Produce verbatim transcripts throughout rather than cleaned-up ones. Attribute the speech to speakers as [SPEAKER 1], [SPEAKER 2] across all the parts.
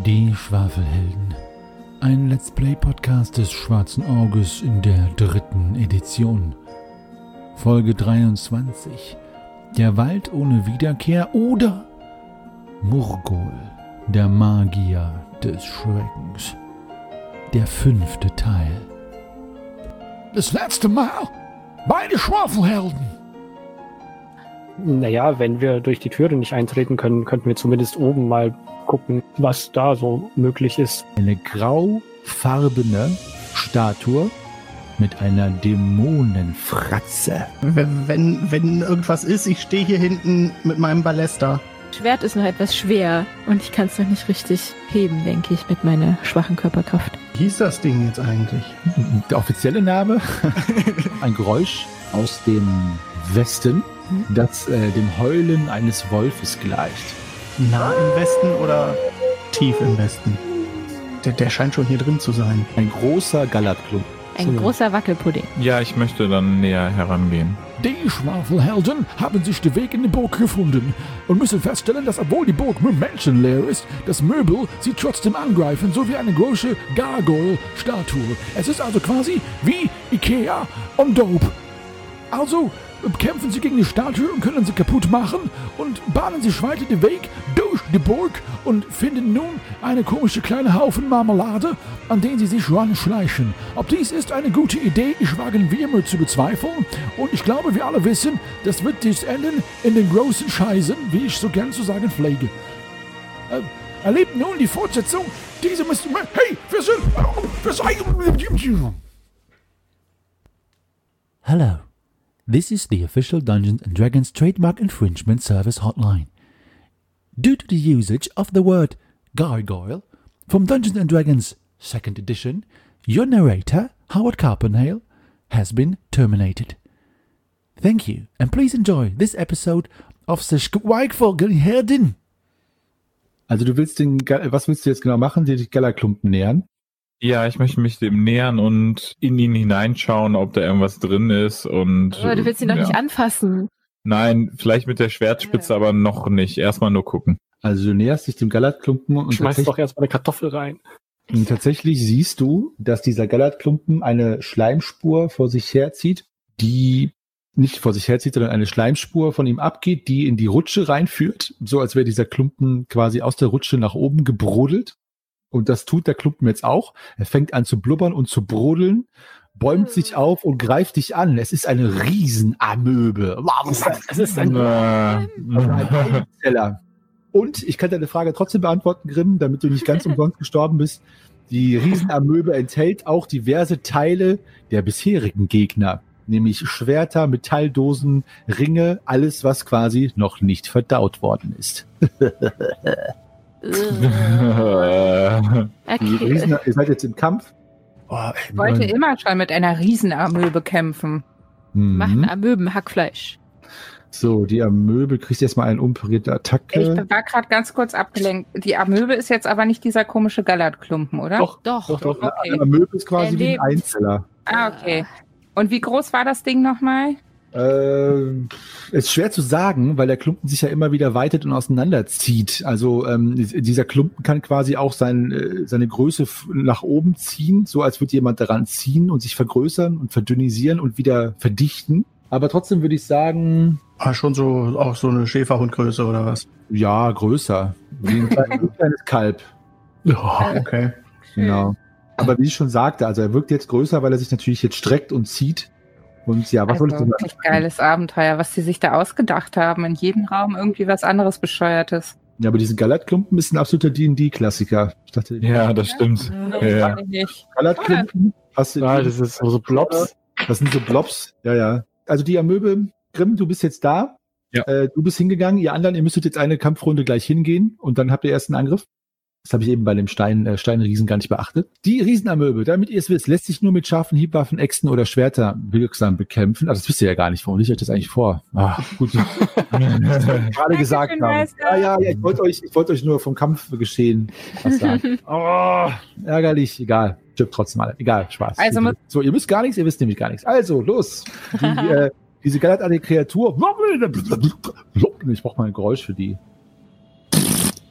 [SPEAKER 1] Die Schwafelhelden. Ein Let's Play-Podcast des Schwarzen Auges in der dritten Edition. Folge dreiundzwanzig. Der Wald ohne Wiederkehr oder Murgol, der Magier des Schreckens. Der fünfte Teil. Das letzte Mal bei den Schwafelhelden.
[SPEAKER 2] Naja, wenn wir durch die Türe nicht eintreten können, könnten wir zumindest oben mal gucken, was da so möglich ist.
[SPEAKER 1] Eine graufarbene Statue mit einer Dämonenfratze.
[SPEAKER 3] Wenn, wenn, wenn irgendwas ist, ich stehe hier hinten mit meinem Ballester.
[SPEAKER 4] Schwert ist noch etwas schwer und ich kann es noch nicht richtig heben, denke ich, mit meiner schwachen Körperkraft.
[SPEAKER 3] Wie hieß das Ding jetzt eigentlich?
[SPEAKER 1] Der offizielle Name? Ein Geräusch aus dem Westen, das äh, dem Heulen eines Wolfes gleicht.
[SPEAKER 3] Nah im Westen oder tief im Westen? Der, der scheint schon hier drin zu sein.
[SPEAKER 1] Ein großer Galatklump.
[SPEAKER 4] Ein so. großer Wackelpudding.
[SPEAKER 5] Ja, ich möchte dann näher herangehen.
[SPEAKER 1] Die Schwafelhelden haben sich den Weg in die Burg gefunden und müssen feststellen, dass obwohl die Burg nur menschenleer ist, das Möbel sie trotzdem angreifen, so wie eine große Gargoyle-Statue. Es ist also quasi wie Ikea on Dope. Also kämpfen sie gegen die Statue und können sie kaputt machen und bahnen sich weiter den Weg durch die Burg und finden nun eine komische kleine Haufen Marmelade, an den sie sich ranschleichen. Ob dies ist eine gute Idee, ich wage wie immer zu bezweifeln. Und ich glaube, wir alle wissen, das wird dies enden in den großen Scheißen, wie ich so gern zu sagen pflege. Äh, erlebt nun die Fortsetzung. Diese müssen... Hey, wir sind... Wir sind... Hello. This is the official Dungeons and Dragons Trademark Infringement Service Hotline. Due to the usage of the word gargoyle from Dungeons and Dragons second Edition, your narrator, Howard Carpenhale, has been terminated. Thank you, and please enjoy this episode of the Schweigvogelhelden. Also du willst den, was willst du jetzt genau machen? Die Gallerklumpen nähern?
[SPEAKER 5] Ja, ich möchte mich dem nähern und in ihn hineinschauen, ob da irgendwas drin ist. Und
[SPEAKER 4] aber du willst ihn doch
[SPEAKER 5] ja.
[SPEAKER 4] nicht anfassen.
[SPEAKER 5] Nein, vielleicht mit der Schwertspitze, aber noch nicht. Erstmal nur gucken.
[SPEAKER 1] Also du näherst dich dem Gallertklumpen und
[SPEAKER 2] schmeißt doch erstmal eine Kartoffel rein.
[SPEAKER 1] Und tatsächlich siehst du, dass dieser Gallertklumpen eine Schleimspur vor sich herzieht, die nicht vor sich herzieht, sondern eine Schleimspur von ihm abgeht, die in die Rutsche reinführt, so als wäre dieser Klumpen quasi aus der Rutsche nach oben gebrodelt. Und das tut der Klumpen jetzt auch. Er fängt an zu blubbern und zu brodeln, bäumt sich auf und greift dich an. Es ist eine Riesenamöbe. Es ist ein, ein Teller. Und ich kann deine Frage trotzdem beantworten, Grimm, damit du nicht ganz umsonst gestorben bist. Die Riesenamöbe enthält auch diverse Teile der bisherigen Gegner, nämlich Schwerter, Metalldosen, Ringe, alles, was quasi noch nicht verdaut worden ist.
[SPEAKER 4] Okay.
[SPEAKER 1] Riesen, ihr seid jetzt im Kampf.
[SPEAKER 6] Oh, ich wollte immer schon mit einer Riesenamöbe kämpfen.
[SPEAKER 1] Mhm.
[SPEAKER 4] Machen Amöben Hackfleisch.
[SPEAKER 1] So, die Amöbe kriegt jetzt mal eine unparierte Attacke.
[SPEAKER 6] Ich war gerade ganz kurz abgelenkt. Die Amöbe ist jetzt aber nicht dieser komische Gallertklumpen, oder?
[SPEAKER 4] Doch, doch.
[SPEAKER 1] Doch, doch.
[SPEAKER 6] Okay.
[SPEAKER 1] Eine Amöbe ist quasi
[SPEAKER 4] Er
[SPEAKER 1] wie ein
[SPEAKER 4] lebt.
[SPEAKER 1] Einzeller.
[SPEAKER 6] Ah, okay. Und wie groß war das Ding nochmal?
[SPEAKER 1] Äh, ist schwer zu sagen, weil der Klumpen sich ja immer wieder weitet und auseinanderzieht. Also ähm, dieser Klumpen kann quasi auch sein, äh, seine Größe f- nach oben ziehen, so als würde jemand daran ziehen und sich vergrößern und verdünnisieren und wieder verdichten. Aber trotzdem würde ich sagen...
[SPEAKER 3] Ah, schon so auch so eine Schäferhundgröße oder was?
[SPEAKER 1] Ja, größer. Wie ein kleines, ein kleines Kalb.
[SPEAKER 3] Ja, okay.
[SPEAKER 1] Genau. Aber wie ich schon sagte, also er wirkt jetzt größer, weil er sich natürlich jetzt streckt und zieht. Und ja, was
[SPEAKER 6] Also
[SPEAKER 1] wolltest du
[SPEAKER 6] wirklich
[SPEAKER 1] sagen?
[SPEAKER 6] geiles Abenteuer, was sie sich da ausgedacht haben. In jedem Raum irgendwie was anderes Bescheuertes.
[SPEAKER 1] Ja, aber diesen Gallertklumpen ist ein absoluter D und D-Klassiker. Ich dachte,
[SPEAKER 5] Ja, das stimmt.
[SPEAKER 6] Das
[SPEAKER 5] Ja, ja.
[SPEAKER 6] weiß ich nicht.
[SPEAKER 1] Gallertklumpen? Hast du
[SPEAKER 2] Ja, das ist so Blobs.
[SPEAKER 1] Das sind so Blobs. Ja, ja. Also die Amöbe, Grimm, du bist jetzt da.
[SPEAKER 5] Ja.
[SPEAKER 1] Äh, du bist hingegangen. Ihr anderen, ihr müsstet jetzt eine Kampfrunde gleich hingehen und dann habt ihr erst einen Angriff. Das habe ich eben bei dem Stein, äh, Steinriesen gar nicht beachtet. Die Riesenamöbe, damit ihr es wisst, lässt sich nur mit scharfen Hiebwaffen, Äxten oder Schwerter wirksam bekämpfen. Also das wisst ihr ja gar nicht, warum ich euch das eigentlich vor? Ah, gut. Gerade gesagt haben. Ja, ja, ja, ich wollte euch, ich wollte euch nur vom Kampfgeschehen was sagen. Oh, ärgerlich, egal. Stimmt trotzdem alle. Egal, Spaß.
[SPEAKER 6] Also mu-
[SPEAKER 1] so, ihr müsst gar nichts, ihr wisst nämlich gar nichts. Also, los. Die, äh, diese gallertartige Kreatur. Ich brauche mal ein Geräusch für die.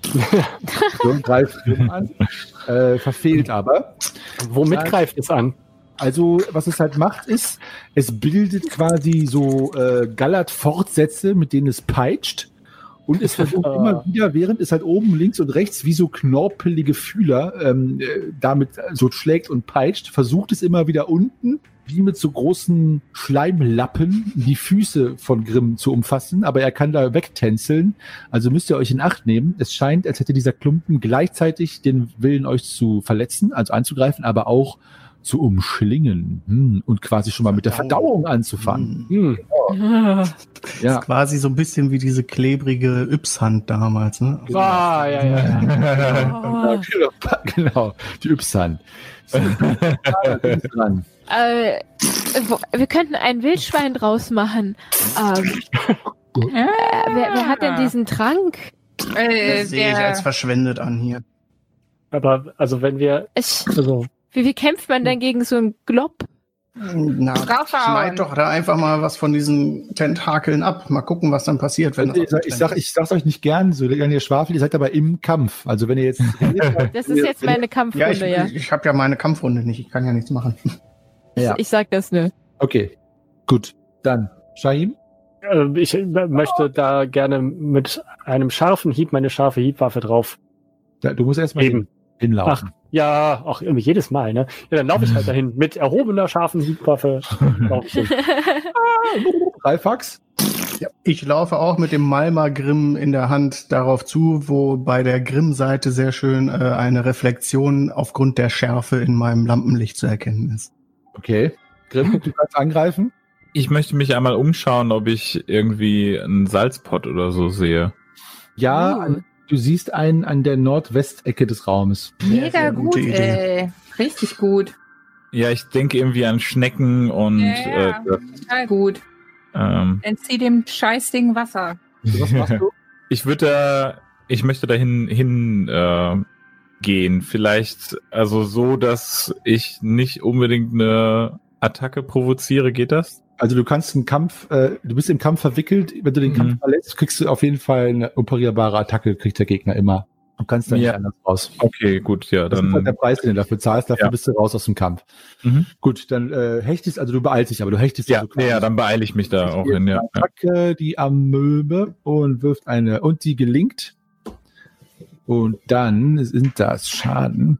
[SPEAKER 7] So, greift Grimm an. Äh, verfehlt aber.
[SPEAKER 2] Womit greift es an?
[SPEAKER 7] Also, was es halt macht, ist, es bildet quasi so äh, Gallert-Fortsätze, mit denen es peitscht. Und es versucht immer wieder, während es halt oben links und rechts wie so knorpelige Fühler ähm, damit so schlägt und peitscht, versucht es immer wieder unten, wie mit so großen Schleimlappen, die Füße von Grimm zu umfassen. Aber er kann da wegtänzeln. Also müsst ihr euch in Acht nehmen. Es scheint, als hätte dieser Klumpen gleichzeitig den Willen, euch zu verletzen, also anzugreifen, aber auch zu umschlingen hm, und quasi schon mal mit der Verdauung anzufangen. Hm.
[SPEAKER 3] Oh. Ja. Das ist quasi so ein bisschen wie diese klebrige Yps-Hand damals. Ne?
[SPEAKER 2] Ah, ja, ja.
[SPEAKER 7] Oh. Genau, die Yps-Hand. So. dran.
[SPEAKER 4] Äh, wir könnten ein Wildschwein draus machen. Ähm, äh, wer, wer hat denn diesen Trank?
[SPEAKER 3] Äh, das sehe ich als verschwendet an hier.
[SPEAKER 2] Aber, also wenn wir...
[SPEAKER 4] Ich,
[SPEAKER 2] also,
[SPEAKER 4] wie, wie kämpft man denn gegen so einen Glob?
[SPEAKER 3] Na, schneid doch da einfach mal was von diesen Tentakeln ab. Mal gucken, was dann passiert. Wenn
[SPEAKER 7] also ich, sag, ich, sag, ich sag's euch nicht gern, so gern ihr schwafelt, ihr seid aber im Kampf. Also wenn ihr jetzt...
[SPEAKER 4] Das ist jetzt meine Kampfrunde, ja.
[SPEAKER 3] Ich, ja. ich habe ja meine Kampfrunde nicht, ich kann ja nichts machen.
[SPEAKER 4] Ja. Ich, ich sag das nur.
[SPEAKER 7] Okay, gut. Dann, Shahim?
[SPEAKER 2] Äh, ich möchte da gerne mit einem scharfen Hieb meine scharfe Hiebwaffe drauf.
[SPEAKER 7] Ja, du musst erstmal hin, hinlaufen.
[SPEAKER 2] Ach, ja, auch irgendwie jedes Mal, ne? Ja, dann laufe ich halt dahin mit erhobener scharfen Hiebwaffe.
[SPEAKER 7] Greifax?
[SPEAKER 3] Ja, ich laufe auch mit dem Malma Grimm in der Hand darauf zu, wo bei der Grimm-Seite sehr schön äh, eine Reflexion aufgrund der Schärfe in meinem Lampenlicht zu erkennen ist.
[SPEAKER 7] Okay. Grimm, du kannst angreifen?
[SPEAKER 5] Ich möchte mich einmal umschauen, ob ich irgendwie einen Salzpott oder so sehe.
[SPEAKER 7] Ja, uh. Du siehst einen an der Nordwestecke des Raumes.
[SPEAKER 6] Mega gut, ey. Richtig gut.
[SPEAKER 5] Ja, ich denke irgendwie an Schnecken und...
[SPEAKER 6] Ja, ja. Äh, total gut.
[SPEAKER 5] Ähm,
[SPEAKER 6] Entzieh dem Scheißding Wasser.
[SPEAKER 7] Was machst du?
[SPEAKER 5] Ich würde da... Ich möchte dahin hin äh, gehen. Vielleicht also so, dass ich nicht unbedingt eine Attacke provoziere. Geht das?
[SPEAKER 7] Also du kannst einen Kampf, äh, du bist im Kampf verwickelt, wenn du den mhm. Kampf verletzt, kriegst du auf jeden Fall eine operierbare Attacke, kriegt der Gegner immer. Du kannst da
[SPEAKER 5] ja.
[SPEAKER 7] nicht anders raus.
[SPEAKER 5] Okay, gut, ja.
[SPEAKER 7] Das
[SPEAKER 5] dann
[SPEAKER 7] ist halt der Preis, den du dafür zahlst, dafür
[SPEAKER 5] ja.
[SPEAKER 7] bist du raus aus dem Kampf.
[SPEAKER 5] Mhm.
[SPEAKER 7] Gut, dann äh, hechtest, also du beeilst dich, aber du hechtest
[SPEAKER 5] ja.
[SPEAKER 7] Also
[SPEAKER 5] ja, dann beeile ich mich da auch hin, ja.
[SPEAKER 7] Attacke, die Amöbe und wirft eine, und die gelingt. Und dann sind das Schaden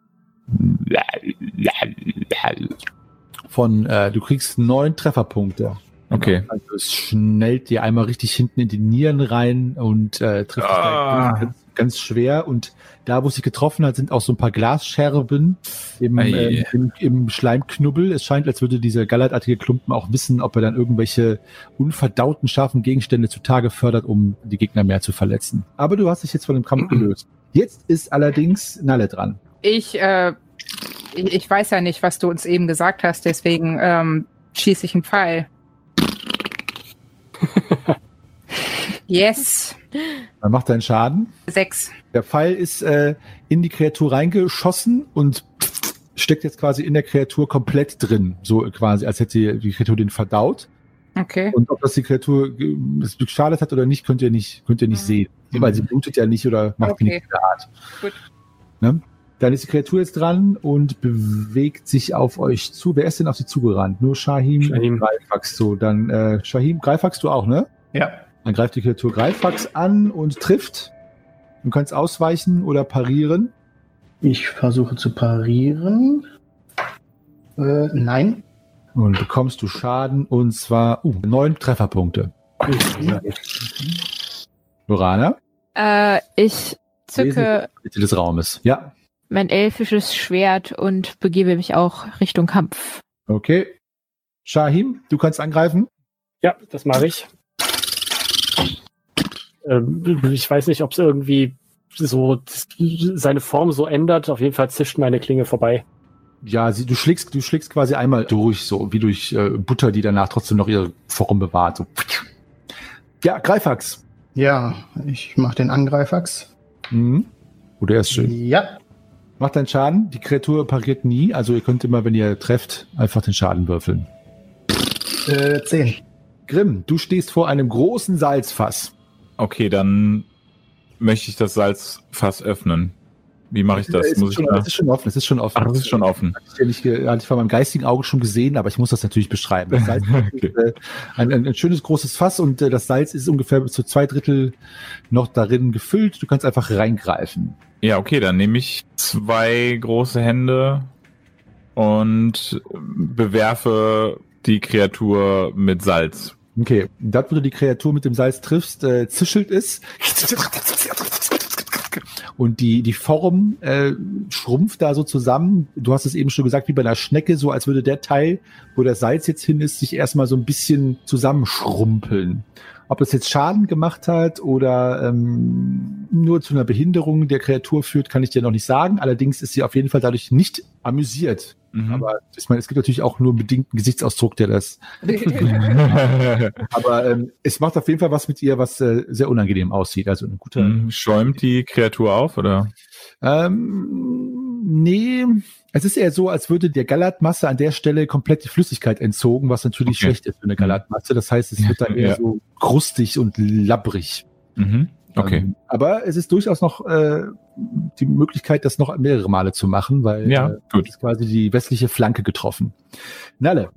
[SPEAKER 7] von, äh, du kriegst neun Trefferpunkte.
[SPEAKER 5] Okay.
[SPEAKER 7] Also es schnellt dir einmal richtig hinten in die Nieren rein und äh, trifft
[SPEAKER 5] ah.
[SPEAKER 7] dich ganz, ganz schwer. Und da, wo es sich getroffen hat, sind auch so ein paar Glasscherben im, äh, im, im Schleimknubbel. Es scheint, als würde dieser gallertartige Klumpen auch wissen, ob er dann irgendwelche unverdauten, scharfen Gegenstände zutage fördert, um die Gegner mehr zu verletzen. Aber du hast dich jetzt von dem Kampf gelöst. Jetzt ist allerdings Nalle dran.
[SPEAKER 6] Ich, äh, ich, ich weiß ja nicht, was du uns eben gesagt hast, deswegen ähm, schieße ich einen Pfeil. Yes.
[SPEAKER 7] Dann macht deinen Schaden.
[SPEAKER 6] Sechs.
[SPEAKER 7] Der Pfeil ist äh, in die Kreatur reingeschossen und steckt jetzt quasi in der Kreatur komplett drin. So quasi, als hätte die Kreatur den verdaut.
[SPEAKER 6] Okay.
[SPEAKER 7] Und ob das die Kreatur das geschadet hat oder nicht, könnt ihr nicht, könnt ihr nicht mhm. sehen. Weil sie blutet ja nicht oder macht
[SPEAKER 6] okay.
[SPEAKER 7] nichts der Art.
[SPEAKER 6] Gut.
[SPEAKER 7] Ne? Dann ist die Kreatur jetzt dran und bewegt sich auf euch zu. Wer ist denn auf sie zugerannt? Nur Shahim,
[SPEAKER 2] Shahim.
[SPEAKER 7] und Greifax. So, dann äh, Shahim, Greifax du auch, ne?
[SPEAKER 3] Ja.
[SPEAKER 7] Dann greift die Kreatur Greifax an und trifft. Du kannst ausweichen oder parieren.
[SPEAKER 3] Ich versuche zu parieren. Äh, nein.
[SPEAKER 7] Und bekommst du Schaden und zwar uh, neun Trefferpunkte. Lorana?
[SPEAKER 4] Äh, ich zücke
[SPEAKER 7] Mitte des Raumes. Ja.
[SPEAKER 4] mein elfisches Schwert und begebe mich auch Richtung Kampf.
[SPEAKER 7] Okay. Shahim, du kannst angreifen?
[SPEAKER 2] Ja, das mache ich. Ähm, ich weiß nicht, ob es irgendwie so seine Form so ändert. Auf jeden Fall zischt meine Klinge vorbei.
[SPEAKER 7] Ja, sie, du schlägst, du schlägst quasi einmal durch, so wie durch äh, Butter, die danach trotzdem noch ihre Form bewahrt. So. Ja, Greifax.
[SPEAKER 3] Ja, ich mache den Angreifax.
[SPEAKER 7] Mhm. Oh, der ist schön.
[SPEAKER 3] Ja.
[SPEAKER 7] Macht deinen Schaden. Die Kreatur pariert nie. Also ihr könnt immer, wenn ihr trefft, einfach den Schaden würfeln.
[SPEAKER 3] Äh, zehn.
[SPEAKER 7] Grimm, du stehst vor einem großen Salzfass.
[SPEAKER 5] Okay, dann möchte ich das Salzfass öffnen? Wie mache ich das?
[SPEAKER 7] Es
[SPEAKER 5] Muss
[SPEAKER 7] ist,
[SPEAKER 5] ich
[SPEAKER 7] schon,
[SPEAKER 5] da?
[SPEAKER 7] es ist schon offen, es ist schon offen.
[SPEAKER 5] Ach, das ist schon offen.
[SPEAKER 7] Hatte ich, ja nicht, ge- hatte ich vor meinem geistigen Auge schon gesehen, aber ich muss das natürlich beschreiben. Das Salz
[SPEAKER 5] Okay.
[SPEAKER 7] ist äh, ein, ein, ein schönes großes Fass und äh, das Salz ist ungefähr bis zu zwei Drittel noch darin gefüllt. Du kannst einfach reingreifen.
[SPEAKER 5] Ja, okay, dann nehme ich zwei große Hände und bewerfe die Kreatur mit Salz.
[SPEAKER 7] Okay, dort, wo du die Kreatur mit dem Salz triffst, äh, zischelt es. Und die, die Form äh, schrumpft da so zusammen. Du hast es eben schon gesagt, wie bei einer Schnecke, so als würde der Teil, wo das Salz jetzt hin ist, sich erstmal so ein bisschen zusammenschrumpeln. Ob es jetzt Schaden gemacht hat oder ähm, nur zu einer Behinderung der Kreatur führt, kann ich dir noch nicht sagen. Allerdings ist sie auf jeden Fall dadurch nicht amüsiert.
[SPEAKER 5] Mhm.
[SPEAKER 7] Aber ich meine, es gibt natürlich auch nur einen bedingten Gesichtsausdruck, der das. Aber ähm, es macht auf jeden Fall was mit ihr, was äh, sehr unangenehm aussieht. Also eine gute.
[SPEAKER 5] Hm, Schäumt die Kreatur auf, oder?
[SPEAKER 7] Ähm, nee, es ist eher so, als würde der Gallertmasse an der Stelle komplett die Flüssigkeit entzogen, was natürlich
[SPEAKER 5] Okay.
[SPEAKER 7] schlecht ist für eine Gallertmasse. Das heißt, es wird dann eher
[SPEAKER 5] Ja.
[SPEAKER 7] so krustig und labbrig.
[SPEAKER 5] Mhm. Okay.
[SPEAKER 7] Ähm, aber es ist durchaus noch äh, die Möglichkeit, das noch mehrere Male zu machen, weil
[SPEAKER 5] Ja,
[SPEAKER 7] äh,
[SPEAKER 5] gut.
[SPEAKER 7] ist quasi die westliche Flanke getroffen. Nalle.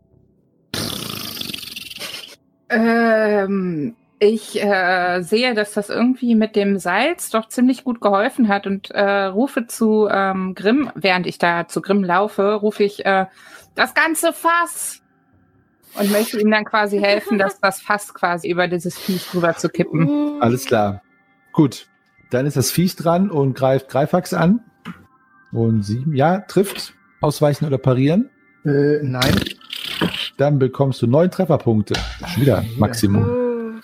[SPEAKER 6] Ähm, ich äh, sehe, dass das irgendwie mit dem Salz doch ziemlich gut geholfen hat und äh, rufe zu ähm, Grimm, während ich da zu Grimm laufe, rufe ich äh, das ganze Fass und möchte ihm dann quasi helfen, dass das Fass quasi über dieses Viech drüber zu kippen.
[SPEAKER 7] Alles klar. Gut. Dann ist das Viech dran und greift Greifax an. Und sieben, ja, trifft. Ausweichen oder parieren.
[SPEAKER 3] Äh, nein.
[SPEAKER 7] Dann bekommst du neun Trefferpunkte. Schon wieder Maximum.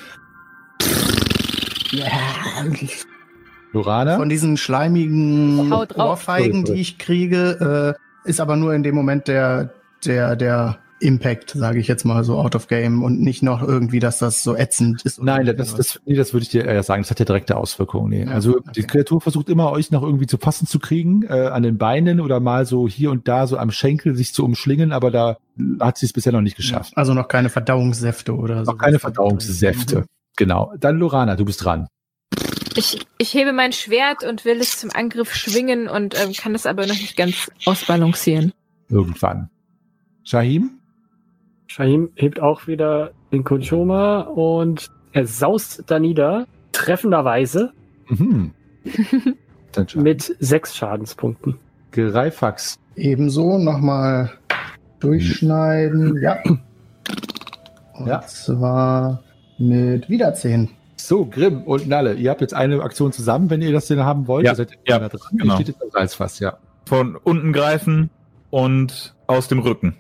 [SPEAKER 7] Lorana?
[SPEAKER 3] Von diesen schleimigen
[SPEAKER 4] Hau drauf.
[SPEAKER 3] Ohrfeigen, die ich kriege, äh, ist aber nur in dem Moment der, der, der Impact, sage ich jetzt mal so, out of game und nicht noch irgendwie, dass das so ätzend ist. oder
[SPEAKER 7] Nein,
[SPEAKER 3] sowas.
[SPEAKER 7] das, das, nee, das würde ich dir eher sagen. Das hat ja direkte Auswirkungen. Nee.
[SPEAKER 3] Ja,
[SPEAKER 7] Also
[SPEAKER 3] okay.
[SPEAKER 7] die Kreatur versucht immer, euch noch irgendwie zu fassen zu kriegen, äh, an den Beinen oder mal so hier und da so am Schenkel sich zu umschlingen, aber da hat sie es bisher noch nicht geschafft.
[SPEAKER 3] Also noch keine Verdauungssäfte oder so.
[SPEAKER 7] Noch keine Verdauungssäfte. Genau. Dann Lorana, du bist dran.
[SPEAKER 4] Ich, ich hebe mein Schwert und will es zum Angriff schwingen und ähm, kann es aber noch nicht ganz ausbalancieren.
[SPEAKER 7] Irgendwann. Shahim?
[SPEAKER 2] Shahim hebt auch wieder den Kunchoma und er saust da nieder, treffenderweise
[SPEAKER 7] Mhm. Dann Shahim.
[SPEAKER 2] mit sechs Schadenspunkten.
[SPEAKER 7] Greifax.
[SPEAKER 3] Ebenso nochmal durchschneiden. Ja. Und
[SPEAKER 7] Ja.
[SPEAKER 3] zwar mit wieder zehn.
[SPEAKER 7] So, Grimm und Nalle, ihr habt jetzt eine Aktion zusammen, wenn ihr das denn haben wollt.
[SPEAKER 5] Ja,
[SPEAKER 7] Ihr seid
[SPEAKER 5] ja,
[SPEAKER 7] da dran.
[SPEAKER 5] genau.
[SPEAKER 7] Ihr steht jetzt am Salzfass, ja.
[SPEAKER 5] Von unten greifen und aus dem Rücken.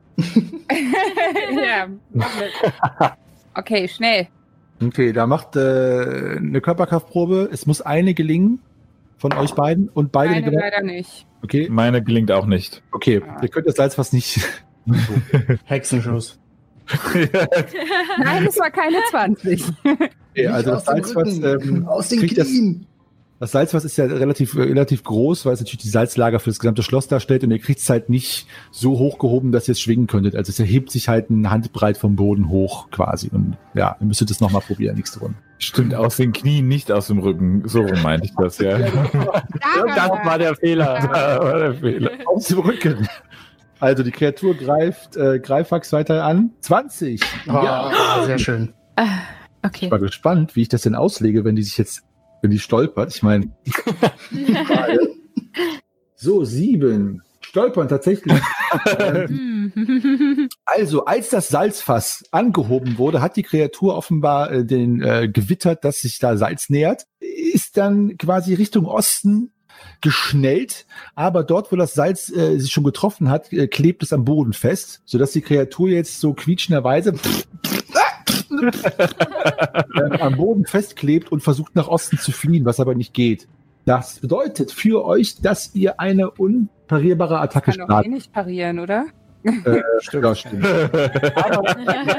[SPEAKER 6] Ja. Okay, schnell.
[SPEAKER 7] Okay, da macht äh, eine Körperkraftprobe. Es muss eine gelingen von euch beiden und beide
[SPEAKER 6] Nein,
[SPEAKER 7] eine
[SPEAKER 6] leider nicht.
[SPEAKER 7] Okay,
[SPEAKER 5] Meine gelingt auch nicht.
[SPEAKER 7] okay. Ihr könnt das Salzfass nicht.
[SPEAKER 3] Hexenschuss.
[SPEAKER 6] Nein, es war keine zwanzig.
[SPEAKER 7] Okay, also das
[SPEAKER 3] Nicht aus dem
[SPEAKER 7] Salzfass,
[SPEAKER 3] Rücken,
[SPEAKER 7] ähm,
[SPEAKER 3] aus den
[SPEAKER 7] kriegt das,
[SPEAKER 3] Knien.
[SPEAKER 7] das Salzfass ist ja relativ, äh, relativ groß, weil es natürlich die Salzlager für das gesamte Schloss darstellt und ihr kriegt es halt nicht so hochgehoben, dass ihr es schwingen könntet. Also es erhebt sich halt ein Handbreit vom Boden hoch quasi. Und ja, ihr müsstet das nochmal probieren nächste Runde.
[SPEAKER 5] Stimmt, aus den Knien, nicht aus dem Rücken. So rum meinte ich das, ja.
[SPEAKER 2] Das war der Fehler.
[SPEAKER 5] Das war der Fehler.
[SPEAKER 7] Aus dem Rücken. Also die Kreatur greift äh, Greifax weiter an. zwanzig. Ja.
[SPEAKER 3] Ah, sehr schön.
[SPEAKER 4] Ah, okay.
[SPEAKER 7] Ich war gespannt, wie ich das denn auslege, wenn die sich jetzt, wenn die stolpert. Ich meine, so, sieben. Stolpern tatsächlich. ähm,
[SPEAKER 4] Hm.
[SPEAKER 7] also, als das Salzfass angehoben wurde, hat die Kreatur offenbar äh, den äh, gewittert, dass sich da Salz nähert, ist dann quasi Richtung Osten geschnellt, aber dort, wo das Salz äh, sich schon getroffen hat, äh, klebt es am Boden fest, sodass die Kreatur jetzt so quietschenderweise äh, am Boden festklebt und versucht nach Osten zu fliehen, was aber nicht geht. Das bedeutet für euch, dass ihr eine unparierbare Attacke
[SPEAKER 6] Kann doch eh
[SPEAKER 7] startet.
[SPEAKER 6] nicht parieren, oder?
[SPEAKER 7] Äh, ja, stimmt. Aber,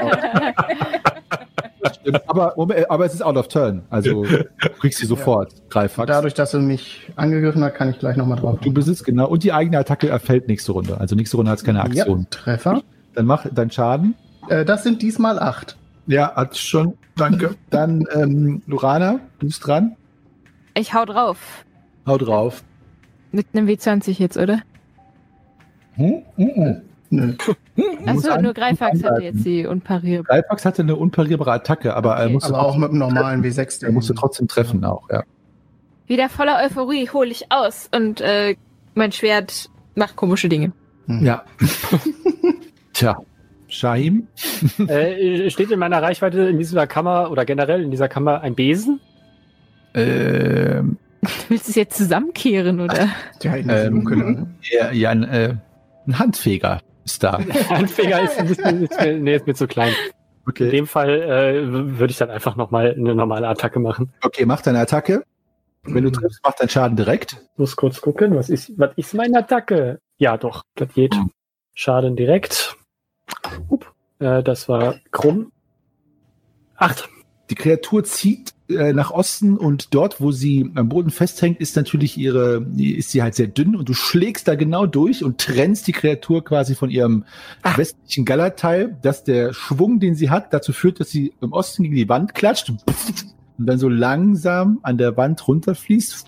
[SPEAKER 7] stimmt. Aber, Moment, aber es ist out of turn. Also du kriegst sie sofort. Greifax.
[SPEAKER 3] Dadurch, dass er mich angegriffen hat, kann ich gleich nochmal drauf.
[SPEAKER 7] Du besitzt, genau. Und die eigene Attacke erfällt nächste Runde. Also nächste Runde hat es keine Aktion.
[SPEAKER 3] Ja, Treffer.
[SPEAKER 7] Dann mach deinen Schaden.
[SPEAKER 3] Äh, das sind diesmal acht.
[SPEAKER 7] Ja, hat schon. Danke. Dann ähm, Lorana, du bist dran.
[SPEAKER 4] Ich hau drauf.
[SPEAKER 7] Hau drauf.
[SPEAKER 4] Mit einem W zwanzig jetzt, oder?
[SPEAKER 7] Hm? Hm, hm.
[SPEAKER 4] Achso, nur Greifax hatte jetzt die unparierbar.
[SPEAKER 7] Greifax hatte eine unparierbare Attacke, aber
[SPEAKER 4] Okay.
[SPEAKER 7] er musste,
[SPEAKER 3] Aber auch mit einem normalen W sechs.
[SPEAKER 7] er musste trotzdem treffen auch, ja.
[SPEAKER 4] Wieder voller Euphorie hole ich aus und äh, mein Schwert macht komische Dinge.
[SPEAKER 3] Hm.
[SPEAKER 7] Ja. Tja. Shahim?
[SPEAKER 2] äh, steht in meiner Reichweite in dieser Kammer oder generell in dieser Kammer ein Besen?
[SPEAKER 7] Ähm,
[SPEAKER 4] Willst du es jetzt zusammenkehren, oder?
[SPEAKER 3] Ja, in der
[SPEAKER 7] ähm,
[SPEAKER 3] Dunkel.
[SPEAKER 7] ja, ja ein, äh, ein Handfeger ist da.
[SPEAKER 2] Ein Finger ist, ein bisschen, ist, mir, nee, ist mir zu klein. In dem Fall äh, würde ich dann einfach nochmal eine normale Attacke machen.
[SPEAKER 7] Okay, mach deine Attacke. Wenn du triffst, mach deinen Schaden direkt.
[SPEAKER 2] Muss kurz gucken, was ist, was ist meine Attacke? Ja, doch, das geht. Schaden direkt. Up. Äh, das war krumm. Acht.
[SPEAKER 7] Die Kreatur zieht äh, nach Osten und dort, wo sie am Boden festhängt, ist natürlich ihre, ist sie halt sehr dünn und du schlägst da genau durch und trennst die Kreatur quasi von ihrem
[SPEAKER 2] Ach.
[SPEAKER 7] westlichen Gallerteil, dass der Schwung, den sie hat, dazu führt, dass sie im Osten gegen die Wand klatscht und, und dann so langsam an der Wand runterfließt